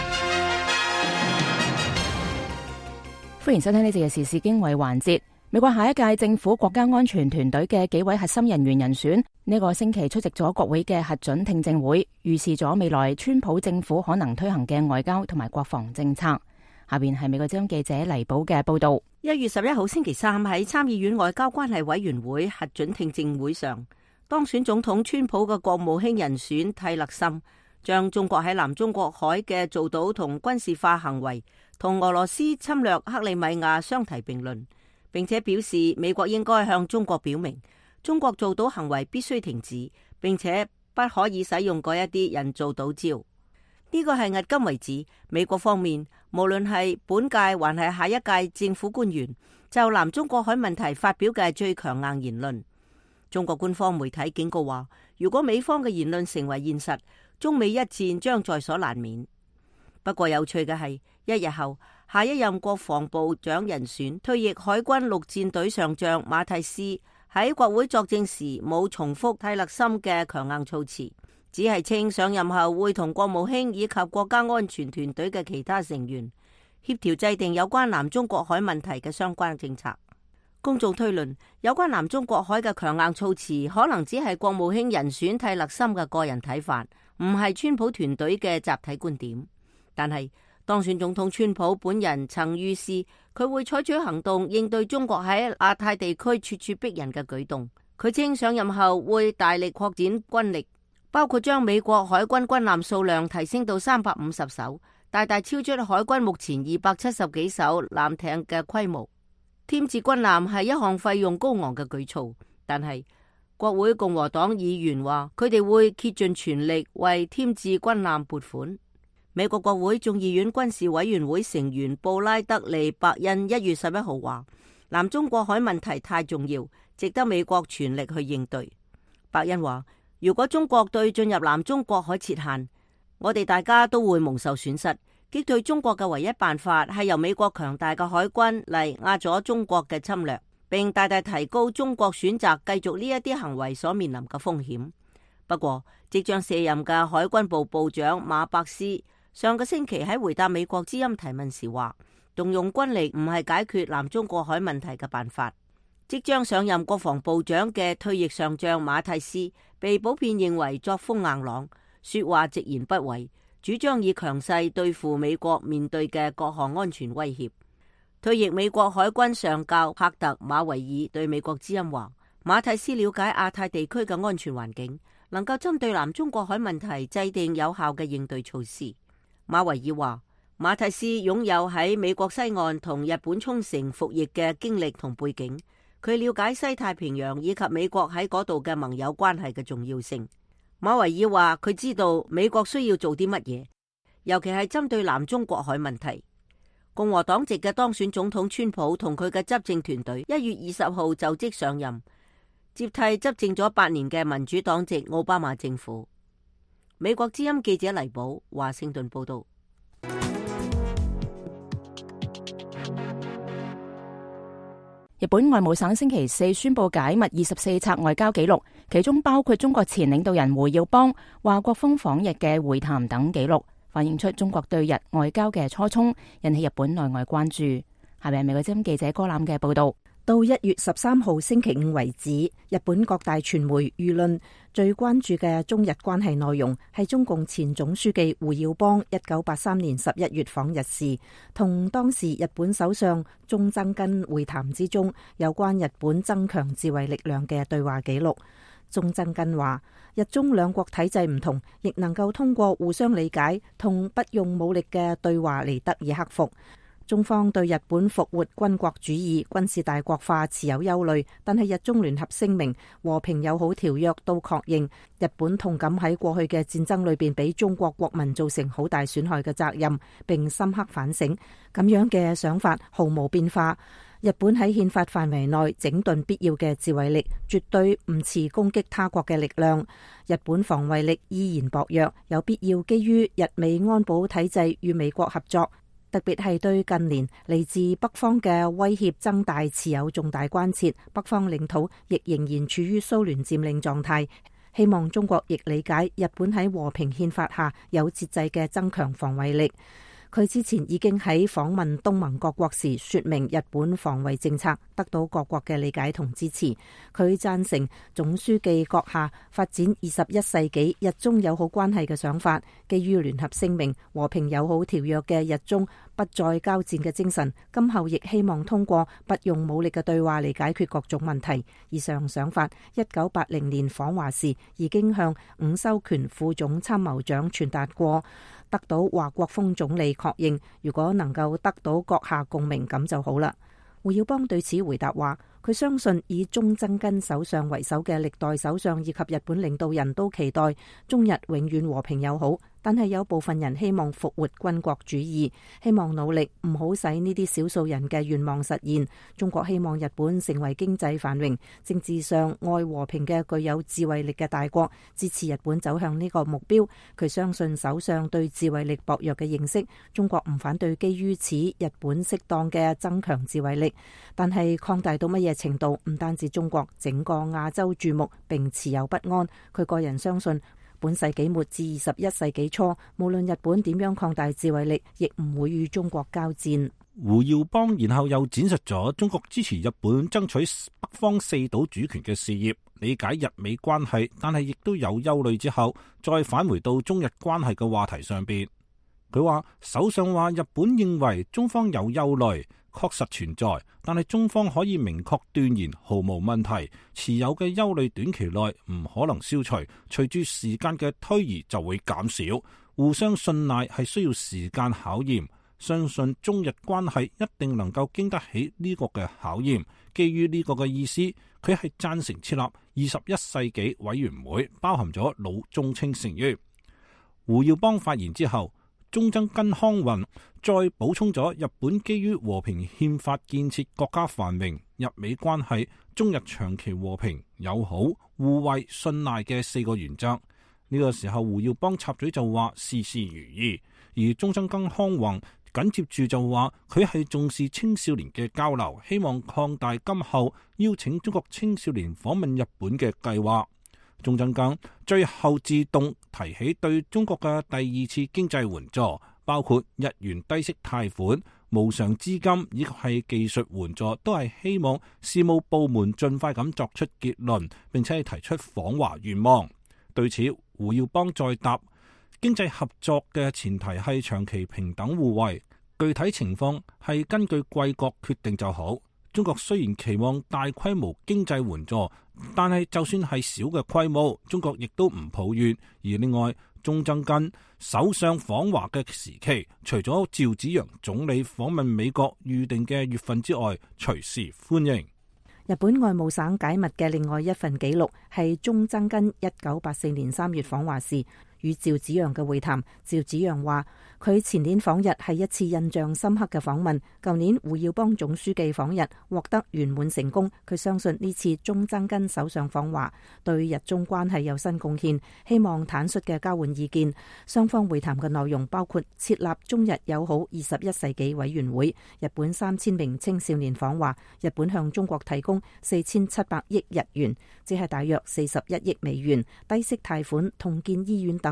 歡迎收聽呢節嘅時事經緯環節。美國下一屆政府國家安全團隊嘅幾位核心人員人選呢個星期出席咗國會嘅核准聽證會，預示咗未來川普政府可能推行嘅外交同埋國防政策。下邊係美國之音記者黎寶嘅報道。 1月11號星期三喺參議院外交關係委員會核准聽證會上，當選總統川普嘅國務卿人選蒂勒森將中國喺南中國海嘅造島同軍事化行為同俄羅斯侵略克里米亞相提並論，並且表示美國應該向中國表明，中國造島行為必須停止，並且不可以使用嗰一啲人造島礁。呢個係迄今為止美國方面無論係本屆還係下一屆政府官員就南中國海問題發表嘅最強硬言論。中國官方媒體警告話，如果美方嘅言論成為現實，中美一戰將在所難免。不過有趣嘅係，一日後下一任國防部長人選退役海軍陸戰隊上將馬蒂斯喺國會作證時冇重複蒂勒森嘅強硬措辭，只係稱上任後會同國務卿以及國家安全團隊嘅其他成員協調制定有關南中國海問題嘅相關政策。公眾推論，有關南中國海嘅強硬措辭可能只係國務卿人選蒂勒森嘅個人睇法，唔係川普團隊嘅集體觀點。但係當選總統川普本人曾預示佢會採取行動應對中國喺亞太地區處處逼人嘅舉動。佢稱上任後會大力擴展軍力，包括將美國海軍軍艦數量提升到350艘，大大超出海軍目前270幾艘艦艇嘅規模。添置軍艦係一項費用高昂嘅舉措，但係國會共和黨議員話佢哋會竭盡全力為添置軍艦撥款。美國國會眾議院軍事委員會成員布拉德利·伯恩1月11號話，南中國海問題太重要，值得美國全力去應對。伯恩話，如果中國對進入南中國海設限，我哋大家都會蒙受損失。擊退中國嘅唯一辦法係由美國強大嘅海軍嚟壓咗中國嘅侵略，並大大提高中國選擇繼續呢一啲行為所面臨嘅風險。不過，即將卸任嘅海軍部部長馬伯斯上個星期喺回答美國之音提問時話，動用軍力唔係解決南中國海問題嘅辦法。即將上任國防部長嘅退役上將馬蒂斯被普遍認為作風硬朗，說話直言不諱，主張以強勢對付美國面對嘅各項安全威脅。退役美國海軍上校帕特馬維爾對美國之音話，馬蒂斯了解亞太地區嘅安全環境，能夠針對南中國海問題制定有效嘅應對措施。馬維爾話，馬蒂斯擁有喺美國西岸同日本沖繩服役嘅經歷同背景，佢了解西太平洋以及美國喺嗰度嘅盟友關係嘅重要性。馬維爾話，佢知道美國需要做啲乜嘢，尤其係針對南中國海問題。共和黨籍嘅當選總統川普同佢嘅執政團隊1月20號就職上任，接替執政咗8年嘅民主黨籍奧巴馬政府。美國之音記者黎寶華盛頓報道。 日本外務省星期四宣布解密24冊外交記錄，其中包括中國前領導人胡耀邦、華國鋒訪日嘅會談等記錄，反映出中國對日外交嘅初衷，引起日本內外關注。下面係美國之音記者柯攬嘅報道。 到1月13號星期五為止，日本各大傳媒輿論最關注嘅中日關係內容係中共前總書記胡耀邦1983年11月訪日時，同當時日本首相中曾根會談之中有關日本增強自衛力量嘅對話記錄。中曾根話：日中兩國體制唔同，亦能夠通過互相理解同不用武力嘅對話嚟得以克服。中方對日本復活軍國主義、軍事大國化持有憂慮，但係日中聯合聲明、和平友好條約都確認日本同感喺過去嘅戰爭裏邊俾中國國民造成好大損害嘅責任，並深刻反省。咁樣嘅想法毫無變化。日本喺憲法範圍內整頓必要嘅自衛力，絕對唔持攻擊他國嘅力量。日本防衛力依然薄弱，有必要基於日美安保體制與美國合作。特別係對近年嚟自北方嘅威脅增大持有重大關切，北方領土亦仍然處於蘇聯佔領狀態。希望中國亦理解日本喺和平憲法下有節制嘅增強防衛力。佢之前已經喺訪問東盟各國時說明日本防衛政策，得到各國嘅理解同支持。佢贊成總書記閣下發展21世紀日中友好關係嘅想法，基於聯合聲明、和平友好條約嘅日中不再交戰嘅精神，今後亦希望通過不用武力嘅對話嚟解決各種問題。以上想法1980年訪華時已經向伍修權副總參謀長傳達過，得到華國鋒總理確認。如果能夠得到閣下共鳴，咁就好啦。胡耀邦對此回答話，佢相信以中曾根首相為首嘅歷代首相以及日本領導人都期待中日永遠和平友好，但係有部分人希望復活軍國主義，希望努力唔好使呢啲少數人嘅願望實現。中國希望日本成為經濟繁榮、政治上愛和平嘅具有自衛力嘅大國，支持日本走向呢個目標。佢相信首相對自衛力薄弱嘅認識，中國唔反對基於此日本適當嘅增強自衛力，但係擴大到乜嘢程度，唔單止中國，整個亞洲注目並持有不安。佢個人相信，本世紀末至21世紀初，無論日本點樣擴大自衛力，亦唔會與中國交戰。 胡耀邦然後又展述咗中國支持日本爭取北方四島主權嘅事業，理解日美關係，但係亦都有憂慮之後，再返回到中日關係嘅話題上邊。佢話首相話日本認為中方有憂慮，確實存在，但係中方可以明確斷言毫無問題，持有嘅憂慮短期內唔可能消除，隨住時間嘅推移就會減少。互相信賴係需要時間考驗，相信中日關係一定能夠經得起呢個嘅考驗。基於呢個嘅意思，佢係贊成設立21世紀委員會，包含咗老中青成員。胡耀邦發言之後，中曾根康弘再補充咗日本基於和平憲法建設國家繁榮、日美關係、中日長期和平友好、互惠信賴嘅4個原則。呢個時候胡耀邦插嘴就話事事如意，而中曾根康弘緊接住就話佢係重視青少年嘅交流，希望擴大今後邀請中國青少年訪問日本嘅計劃。中曾根最後自動提起對中國嘅第2次經濟援助，包括日元低息貸款、無償資金以及係技術援助，都係希望事務部門盡快咁作出結論，並且係提出訪華願望。對此，胡耀邦再答：經濟合作嘅前提係長期平等互惠，具體情況係根據貴國決定就好。中國雖然期望大規模經濟援助，但係就算係小嘅規模，中國亦都唔抱怨。而另外，中曾根首相訪華嘅時期，除咗趙紫陽總理訪問美國預定嘅月份之外，隨時歡迎。 日本外務省解密嘅另外一份記錄係中曾根1984年3月訪華時與趙紫陽嘅會談。趙紫陽話佢前年訪日係一次印象深刻嘅訪問，舊年胡耀邦總書記訪日獲得圓滿成功。佢相信呢次中曾根首相訪華對日中關係有新貢獻，希望坦率嘅交換意見。雙方會談嘅內容包括設立中日友好21世紀委員會，日本3000名青少年訪華，日本向中國提供4700億日元，即係大約41億美元低息貸款，同建醫院等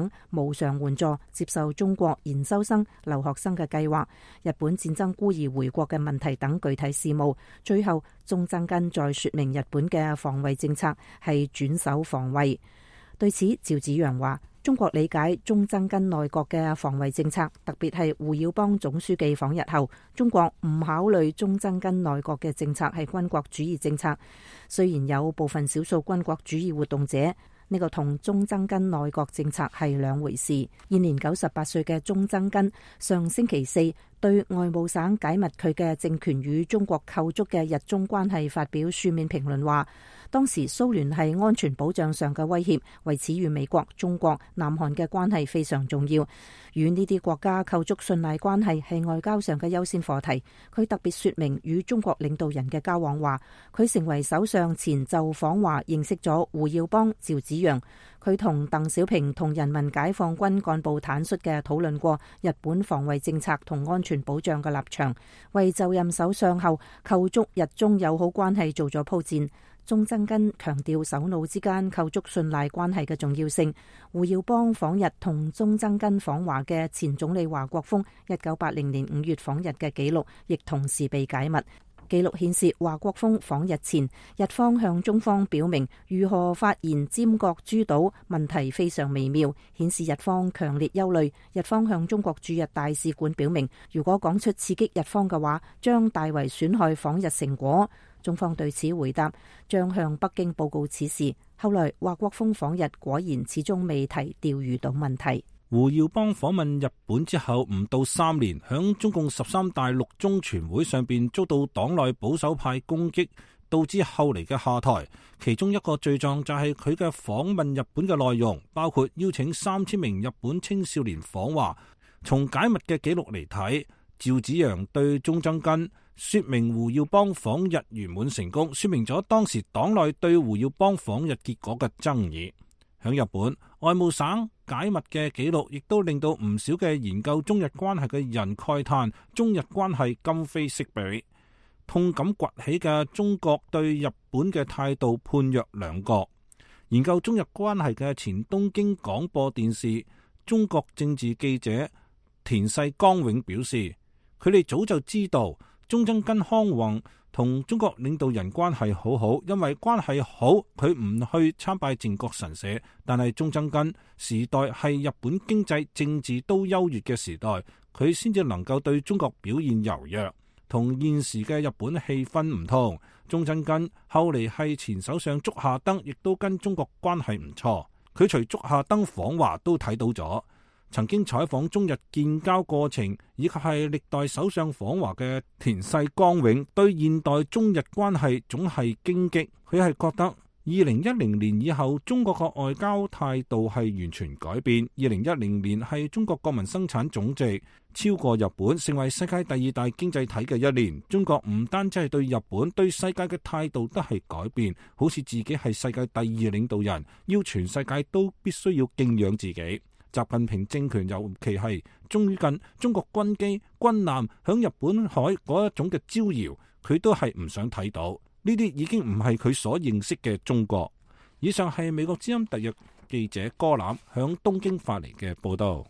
等無償援助接受中國研修生、留學生嘅計劃、日本戰爭孤兒回國嘅問題等具體事務。最後，中曾根再說明日本嘅防衛政策係轉守防衛。對此，趙紫陽話：中國理解中曾根內閣嘅防衛政策，特別係胡耀邦總書記訪日後，中國唔考慮中曾根內閣嘅政策係軍國主義政策。雖然有部分少數軍國主義活動者，呢個同中曾根內閣政策係兩回事。現年98歲嘅中曾根上星期四對外務省解密佢嘅政權與中國構築嘅日中關係發表書面評論，話當時蘇聯係安全保障上嘅威脅，為此與美國、中國、南韓嘅關係非常重要，與呢啲國家構築信賴關係係外交上嘅優先課題。佢特別說明與中國領導人嘅交往，話佢成為首相前就訪華認識咗胡耀邦、趙紫陽，佢同鄧小平同人民解放軍幹部坦率嘅討論過日本防衛政策同安全保障嘅立場，為就任首相後構築日中友好關係做咗鋪墊。中曾根強調首腦之間構築信賴關係嘅重要性。胡耀邦訪日同中曾根訪華嘅前總理華國鋒1980年5月訪日嘅記錄亦同時被解密。記錄顯示，華國鋒訪日前，日方向中方表明如何發現尖閣諸島問題非常微妙，顯示日方強烈憂慮。日方向中國駐日大使館表明，如果講出刺激日方嘅話，將大為損害訪日成果。中方對此回答，將向北京報告此事。後來華國鋒訪日果然始終未提釣魚島問題。 胡耀邦訪問日本之後唔到3年，響中共13大六中全會上邊遭到黨內保守派攻擊，導致後嚟嘅下台。其中一個罪狀就係佢嘅訪問日本嘅內容，包括邀請3000名日本青少年訪華。從解密嘅記錄嚟睇，趙紫陽對中曾根說明胡耀邦訪日圓滿成功，說明咗當時黨內對胡耀邦訪日結果嘅爭議。響日本外務省解密嘅記錄，亦都令到唔少嘅研究中日關係嘅人慨嘆中日關係今非昔比。痛感崛起嘅中國對日本嘅態度判若兩國。研究中日關係嘅前東京廣播電視中國政治記者田世剛永表示，佢哋早就知道中曾根康弘同中國領導人關係好好，因為關係好，佢唔去參拜靖國神社。但係中曾根時代係日本經濟政治都優越嘅時代，佢先至能夠對中國表現柔弱，同現時嘅日本氣氛唔同。中曾根後嚟係前首相竹下登，亦都跟中國關係唔錯。佢隨竹下登訪華都睇到咗。曾經採訪中日建交過程，以及係歷代首相訪華嘅田世剛永，對現代中日關係總係荊棘。佢係覺得2010年以後，中國嘅外交態度係完全改變。2010年係中國國民生產總值超過日本，成為世界第2大經濟體嘅一年。中國唔單止係對日本，對世界嘅態度都係改變，好似自己係世界第2領導人，要全世界都必須要敬仰自己。習近平政權尤其係最近中國軍機軍艦響日本海嗰一種嘅招搖，佢都係唔想睇到。呢啲已經唔係佢所認識嘅中國。以上係美國之音特約記者柯欖響東京發嚟嘅報道。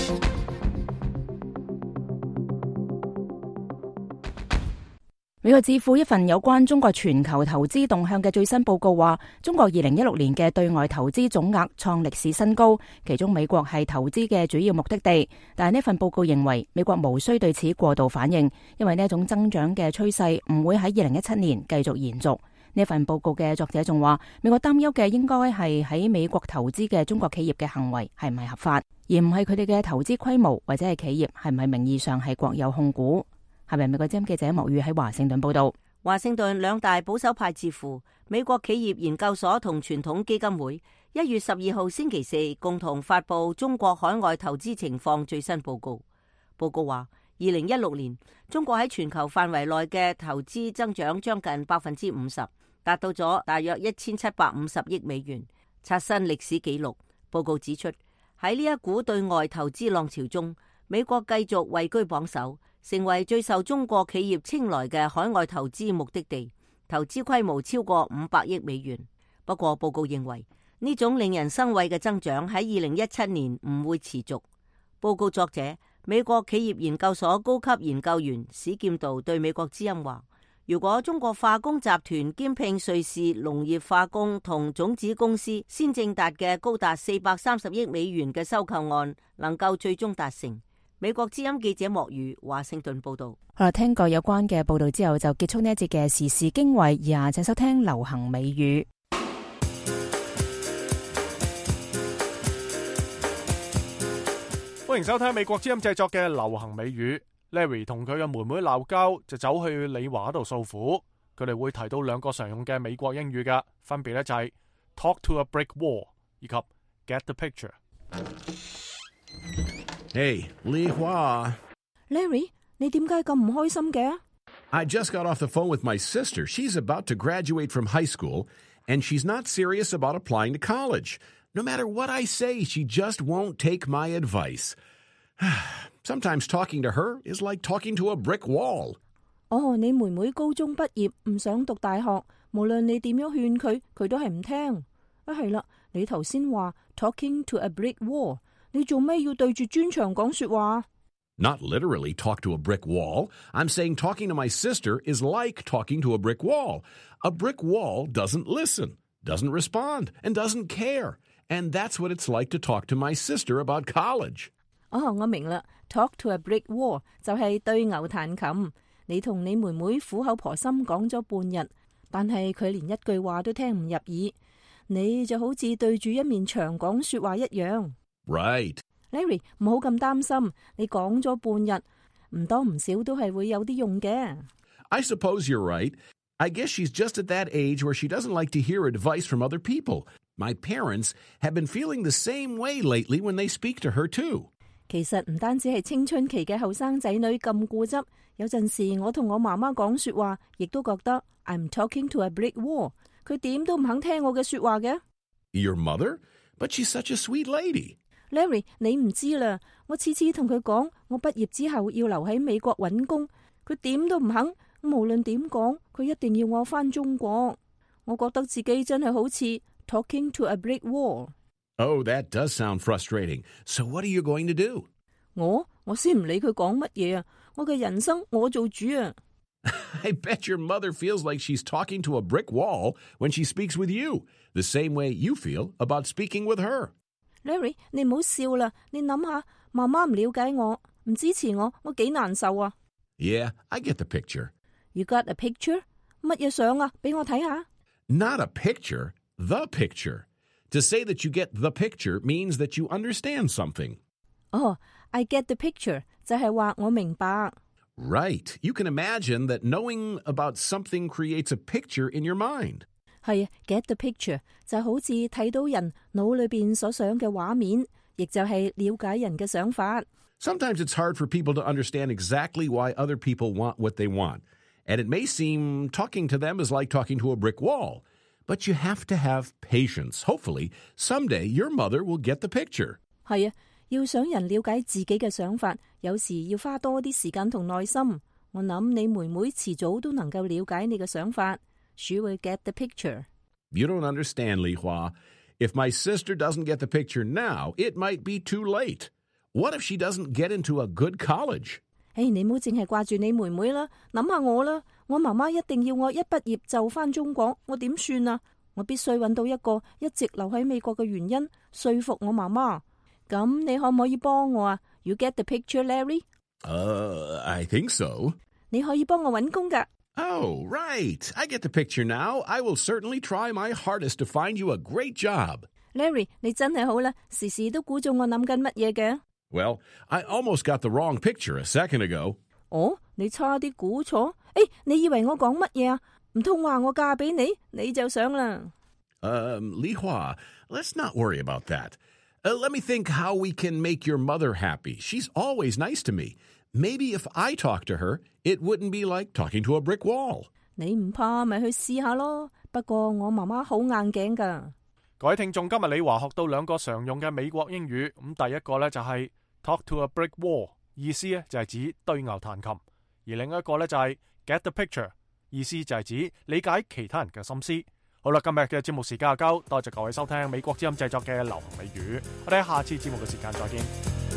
美國智庫一份有關中國全球投資動向嘅最新報告話，中國2016年嘅對外投資總額創歷史新高，其中美國係投資嘅主要目的地。但係呢份報告認為，美國無需對此過度反應，因為呢一種增長嘅趨勢唔會喺2017年繼續延續。呢份報告嘅作者仲話，美國擔憂嘅應該係喺美國投資嘅中國企業嘅行為係唔係合法，而唔係佢哋嘅投資規模或者係企業係唔係名義上係國有控股。係咪美國之音記者莫宇喺華盛頓報道？ 華盛頓兩大保守派智庫美國企業研究所同傳統基金會1月12號星期四共同發佈中國海外投資情況最新報告。報告話，2016年中國喺全球範圍內嘅投資增長將近 50%， 達到咗大約1750億美元，刷新歷史紀錄。報告指出，喺呢一股對外投資浪潮中，美國繼續位居榜首，成為最受中國企業青睞嘅海外投資目的地，投資規模超過500億美元。不過報告認為， 呢種令人生畏嘅增長喺2017年唔會持續。報告作者美國企業研究所高級研究員史劍道對美國之音話，如果中國化工集團兼併瑞士農業化工同種子公司先正達嘅高達430億美元嘅收購案能夠最終達成。美國之音記者莫如華盛頓報道。 好啦，聽過有關嘅報道之後，就結束呢一節嘅時事經緯，以下請收聽流行美語。 歡迎收聽美國之音製作嘅流行美語。Larry 同佢嘅妹妹鬧交，就走去李華嗰度訴苦。佢哋會提到兩個常用嘅美國英語嘅，分別咧就係 talk to a brick wall 以及 get the picture。 Hey, 李華。 Larry， 你點解咁唔開心嘅？ I just got off the phone with my sister. She's about to graduate from high school, and she's not serious about applying to college. No matter what I say, she just won't take my advice. Sometimes talking to her is like talking to a brick wall. 哦，你妹妹高中畢業唔想讀大學，無論你點樣勸佢，佢都係唔聽。係啦，你頭先話 talking to a brick wall， 你做咩要對住磚牆講說話？ Not literally talk to a brick wall. I'm saying talking to my sister is like talking to a brick wall. A brick wall doesn't listen, doesn't respond, and doesn't care. And that's what it's like to talk to my sister about college. 哦，我明啦 ，talk to a brick wall 就係對牛彈琴。你同你妹妹苦口婆心講咗半日，但係佢連一句話都聽唔入耳。你就好似對住一面牆講說話一樣。 Right. Larry， 唔好咁擔心，你講咗半日，唔多唔少都係會有啲用嘅。 I suppose you're right. I guess she's just at that age where she doesn't like to hear advice from other people. My parents have been feeling the same way lately when they speak to her too. 其實唔單止係青春期嘅後生仔女咁固執，有陣時我同我媽媽講說話，亦都覺得 I'm talking to a brick wall。佢點都唔肯聽我嘅說話嘅。 Your mother? But she's such a sweet lady. Larry， 你唔知啦，我次次同佢講，我畢業之後要留喺美國搵工，佢點都唔肯。無論點講，佢一定要我返中國。我覺得自己真係好似 talking to a brick wall. Oh, that does sound frustrating. So what are you going to do? 我先唔理佢講乜嘢啊！我嘅人生我做主啊！ I bet your mother feels like she's talking to a brick wall when she speaks with you, the same way you feel about speaking with her. Larry， 你唔好笑啦！你諗下，媽媽唔了解我，唔支持我，我幾難受啊！ Yeah, I get the picture. You got a picture? 乜嘢相啊？俾我睇下。 Not a picture, the picture. To say that you get the picture means that you understand something. Oh, I get the picture 就係話我明白。 Right. You can imagine that knowing about something creates a picture in your mind. 係啊 ，get the picture 就好似睇到人腦裏邊所想嘅畫面，亦就係了解人嘅想法。 Sometimes it's hard for people to understand exactly why other people want what they want. And it may seem talking to them is like talking to a brick wall. But you have to have patience. Hopefully, someday your mother will get the picture. 係啊，要想人了解自己嘅想法，有時要花多啲時間同耐心。我諗你妹妹遲早都能夠了解你嘅想法。She will get the picture. You don't understand, Li Hua. If my sister doesn't get the picture now, it might be too late. What if she doesn't get into a good college? 你唔好淨係掛住你妹妹啦，諗下我啦。我媽媽一定要我一畢業就返中國，我點算啊？我必須揾到一個一直留喺美國嘅原因，說服我媽媽。咁你可唔可以幫我啊？ You get the picture, Larry? I think so. 你可以幫我揾工㗎。 Oh, right. I get the picture now. I will certainly try my hardest to find you a great job. Larry, 你真係好啦，時時都估中我諗緊乜嘢嘅。 Well, I almost got the wrong picture a second ago. 你差啲估錯？你以為我講乜嘢啊？唔通話我嫁俾你，你就想啦。 Li Hua, let's not worry about that. Let me think how we can make your mother happy. She's always nice to me. Maybe if I talk to her, it wouldn't be like talking to a brick wall. 你唔怕咪去試下咯。不過我媽媽好硬頸㗎。 各位聽眾，今日李華學到兩個常用嘅美國英語。咁第一個呢就係 talk to a brick wall， 意思呢就係指對牛彈琴；而另一個呢就係 get the picture， 意思就係指理解其他人嘅心思。 好啦，今日嘅節目時間就夠，多謝各位收聽美國之音製作嘅流行美語，我哋喺下次節目嘅時間再見。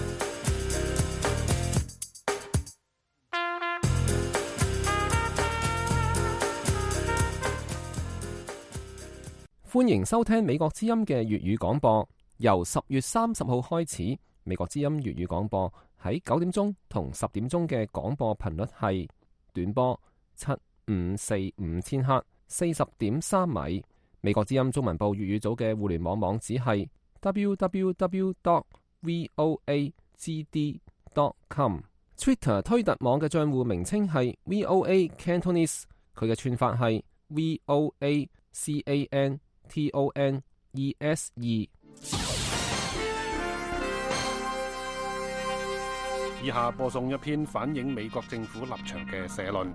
歡迎收聽美國之音嘅粵語廣播。由10月30號開始，美國之音粵語廣播喺9點鐘同10點鐘嘅廣播頻率係短波7545千赫40.3米。美國之音中文部粵語組嘅互聯網網址係 www.voagd.com。Twitter 推特網嘅賬戶名稱係 VOA Cantonese， 佢嘅串法係 VOACANTONESE。 以下播送一篇反映美國政府立場嘅社論。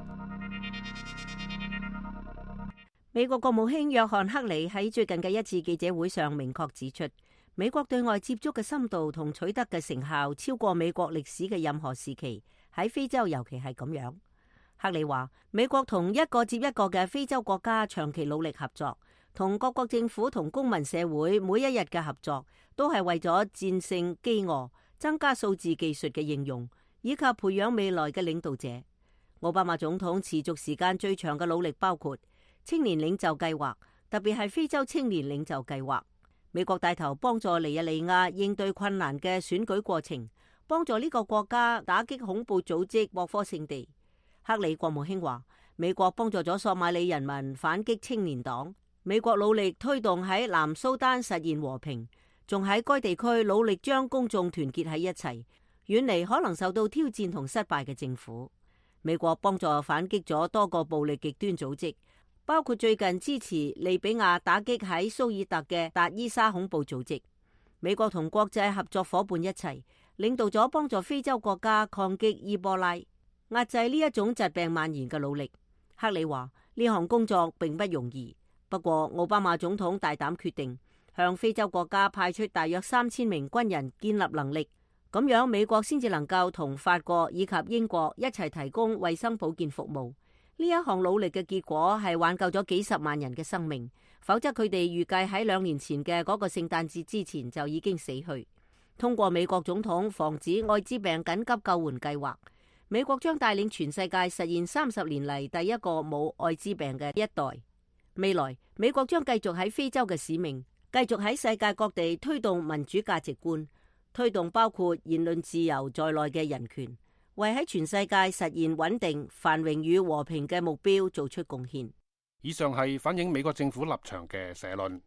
美國國務卿約翰克里喺最近嘅一次記者會上明確指出，美國對外接觸嘅深度同取得嘅成效超過美國歷史嘅任何時期，喺非洲尤其係咁樣。克里話，美國同一個接一個嘅非洲國家長期努力合作，同各國政府同公民社會每一日嘅合作，都係為咗戰勝飢餓、增加數字技術嘅應用，以及培養未來嘅領導者。奧巴馬總統持續時間最長嘅努力包括青年領袖計劃，特別係非洲青年領袖計劃。美國帶頭幫助尼日利亞應對困難嘅選舉過程，幫助呢個國家打擊恐怖組織博科聖地。克里國務卿話，美國幫助咗索馬里人民反擊青年黨，美國努力推動喺南蘇丹實現和平，仲喺該地區努力將公眾團結喺一齊，遠離可能受到挑戰同失敗嘅政府。美國幫助反擊咗多個暴力極端組織，包括最近支持利比亞打擊喺蘇爾特嘅達伊沙恐怖組織。美國同國際合作伙伴一齊領導咗幫助非洲國家抗擊伊波拉，壓制呢一種疾病蔓延嘅努力。克里話，呢項工作並不容易，不過奧巴馬總統大膽決定向非洲國家派出大約3000名軍人建立能力，咁樣美國先至能夠同法國以及英國一齊提供衛生保健服務。呢一項努力嘅結果係挽救咗幾十萬人嘅生命，否則佢哋預計喺2年前嘅嗰個聖誕節之前就已經死去。通過美國總統防止艾滋病緊急救援計劃，美國將帶領全世界實現30年嚟第一個冇艾滋病嘅一代。未來美國將繼續喺非洲嘅使命，繼續喺世界各地推動民主價值觀，推動包括言論自由在內嘅人權，為喺全世界實現穩定、繁榮與和平嘅目標做出貢獻。 以上係反映美國政府立場嘅社論。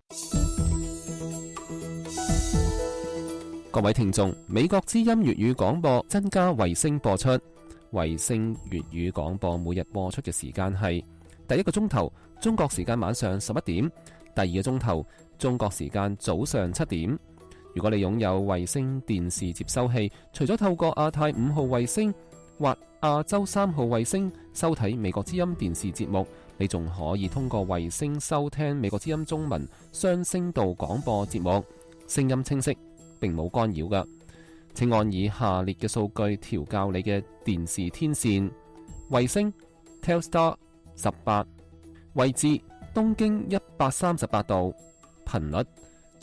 各位聽眾，美國之音粵語廣播增加衛星播出。衛星粵語廣播每日播出嘅時間係第一個鐘頭中國時間晚上11點，第二個鐘頭中國時間早上7點。如果你擁有衛星電視接收器，除咗透過亞太5號衛星或亞洲3號衛星收睇美國之音電視節目，你仲可以通過衛星收聽美國之音中文雙聲道廣播節目，聲音清晰，並冇干擾㗎。請按以下列嘅數據調校你嘅電視天線：衛星 Telstar 18，位置東經138度，頻率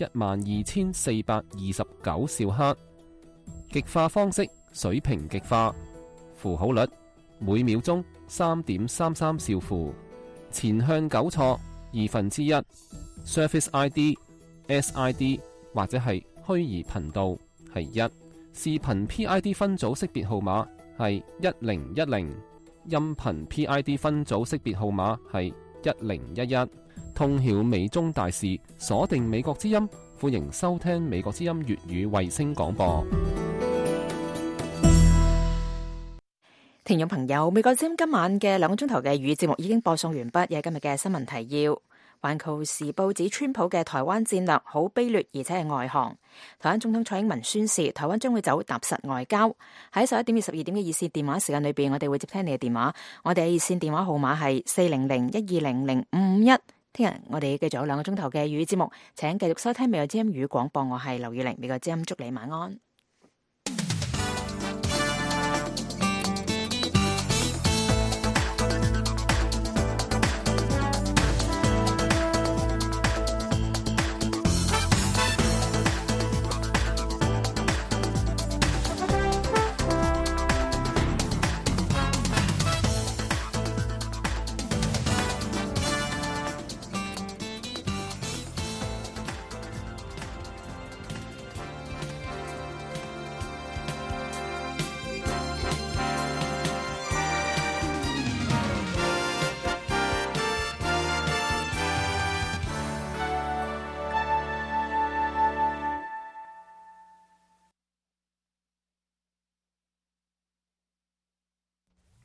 12429兆赫，極化方式水平極化，符號率每秒鐘3.33兆符，前向糾錯1/2， Surface ID、SID 或者係虛擬頻道係1，視頻 PID 分組識別號碼係1010，音頻 PID 分組識別號碼係1011。通曉美中大事，鎖定美國之音，歡迎收聽美國之音粵語衛星廣播。 聽眾朋友，美國之音今晚嘅2個鐘頭嘅語節目已經播送完畢，有今日嘅新聞提要。環球時報指川普嘅台灣戰略好卑劣，而且係外行。台灣總統蔡英文宣示，台灣將會走踏實外交。喺11點至12點嘅熱線電話時間裏邊，我哋會接聽你嘅電話。我哋嘅熱線電話號碼係400-120-0551。聽日我哋繼續有2個鐘頭嘅語節目，請繼續收聽美國之音語廣播。我係劉宇玲，美國之音祝你晚安。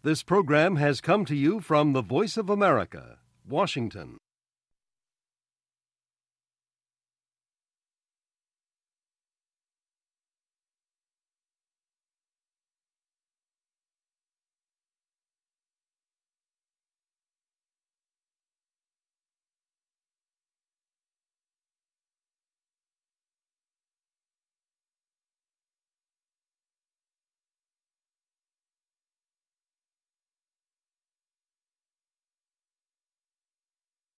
This program has come to you from the Voice of America, Washington.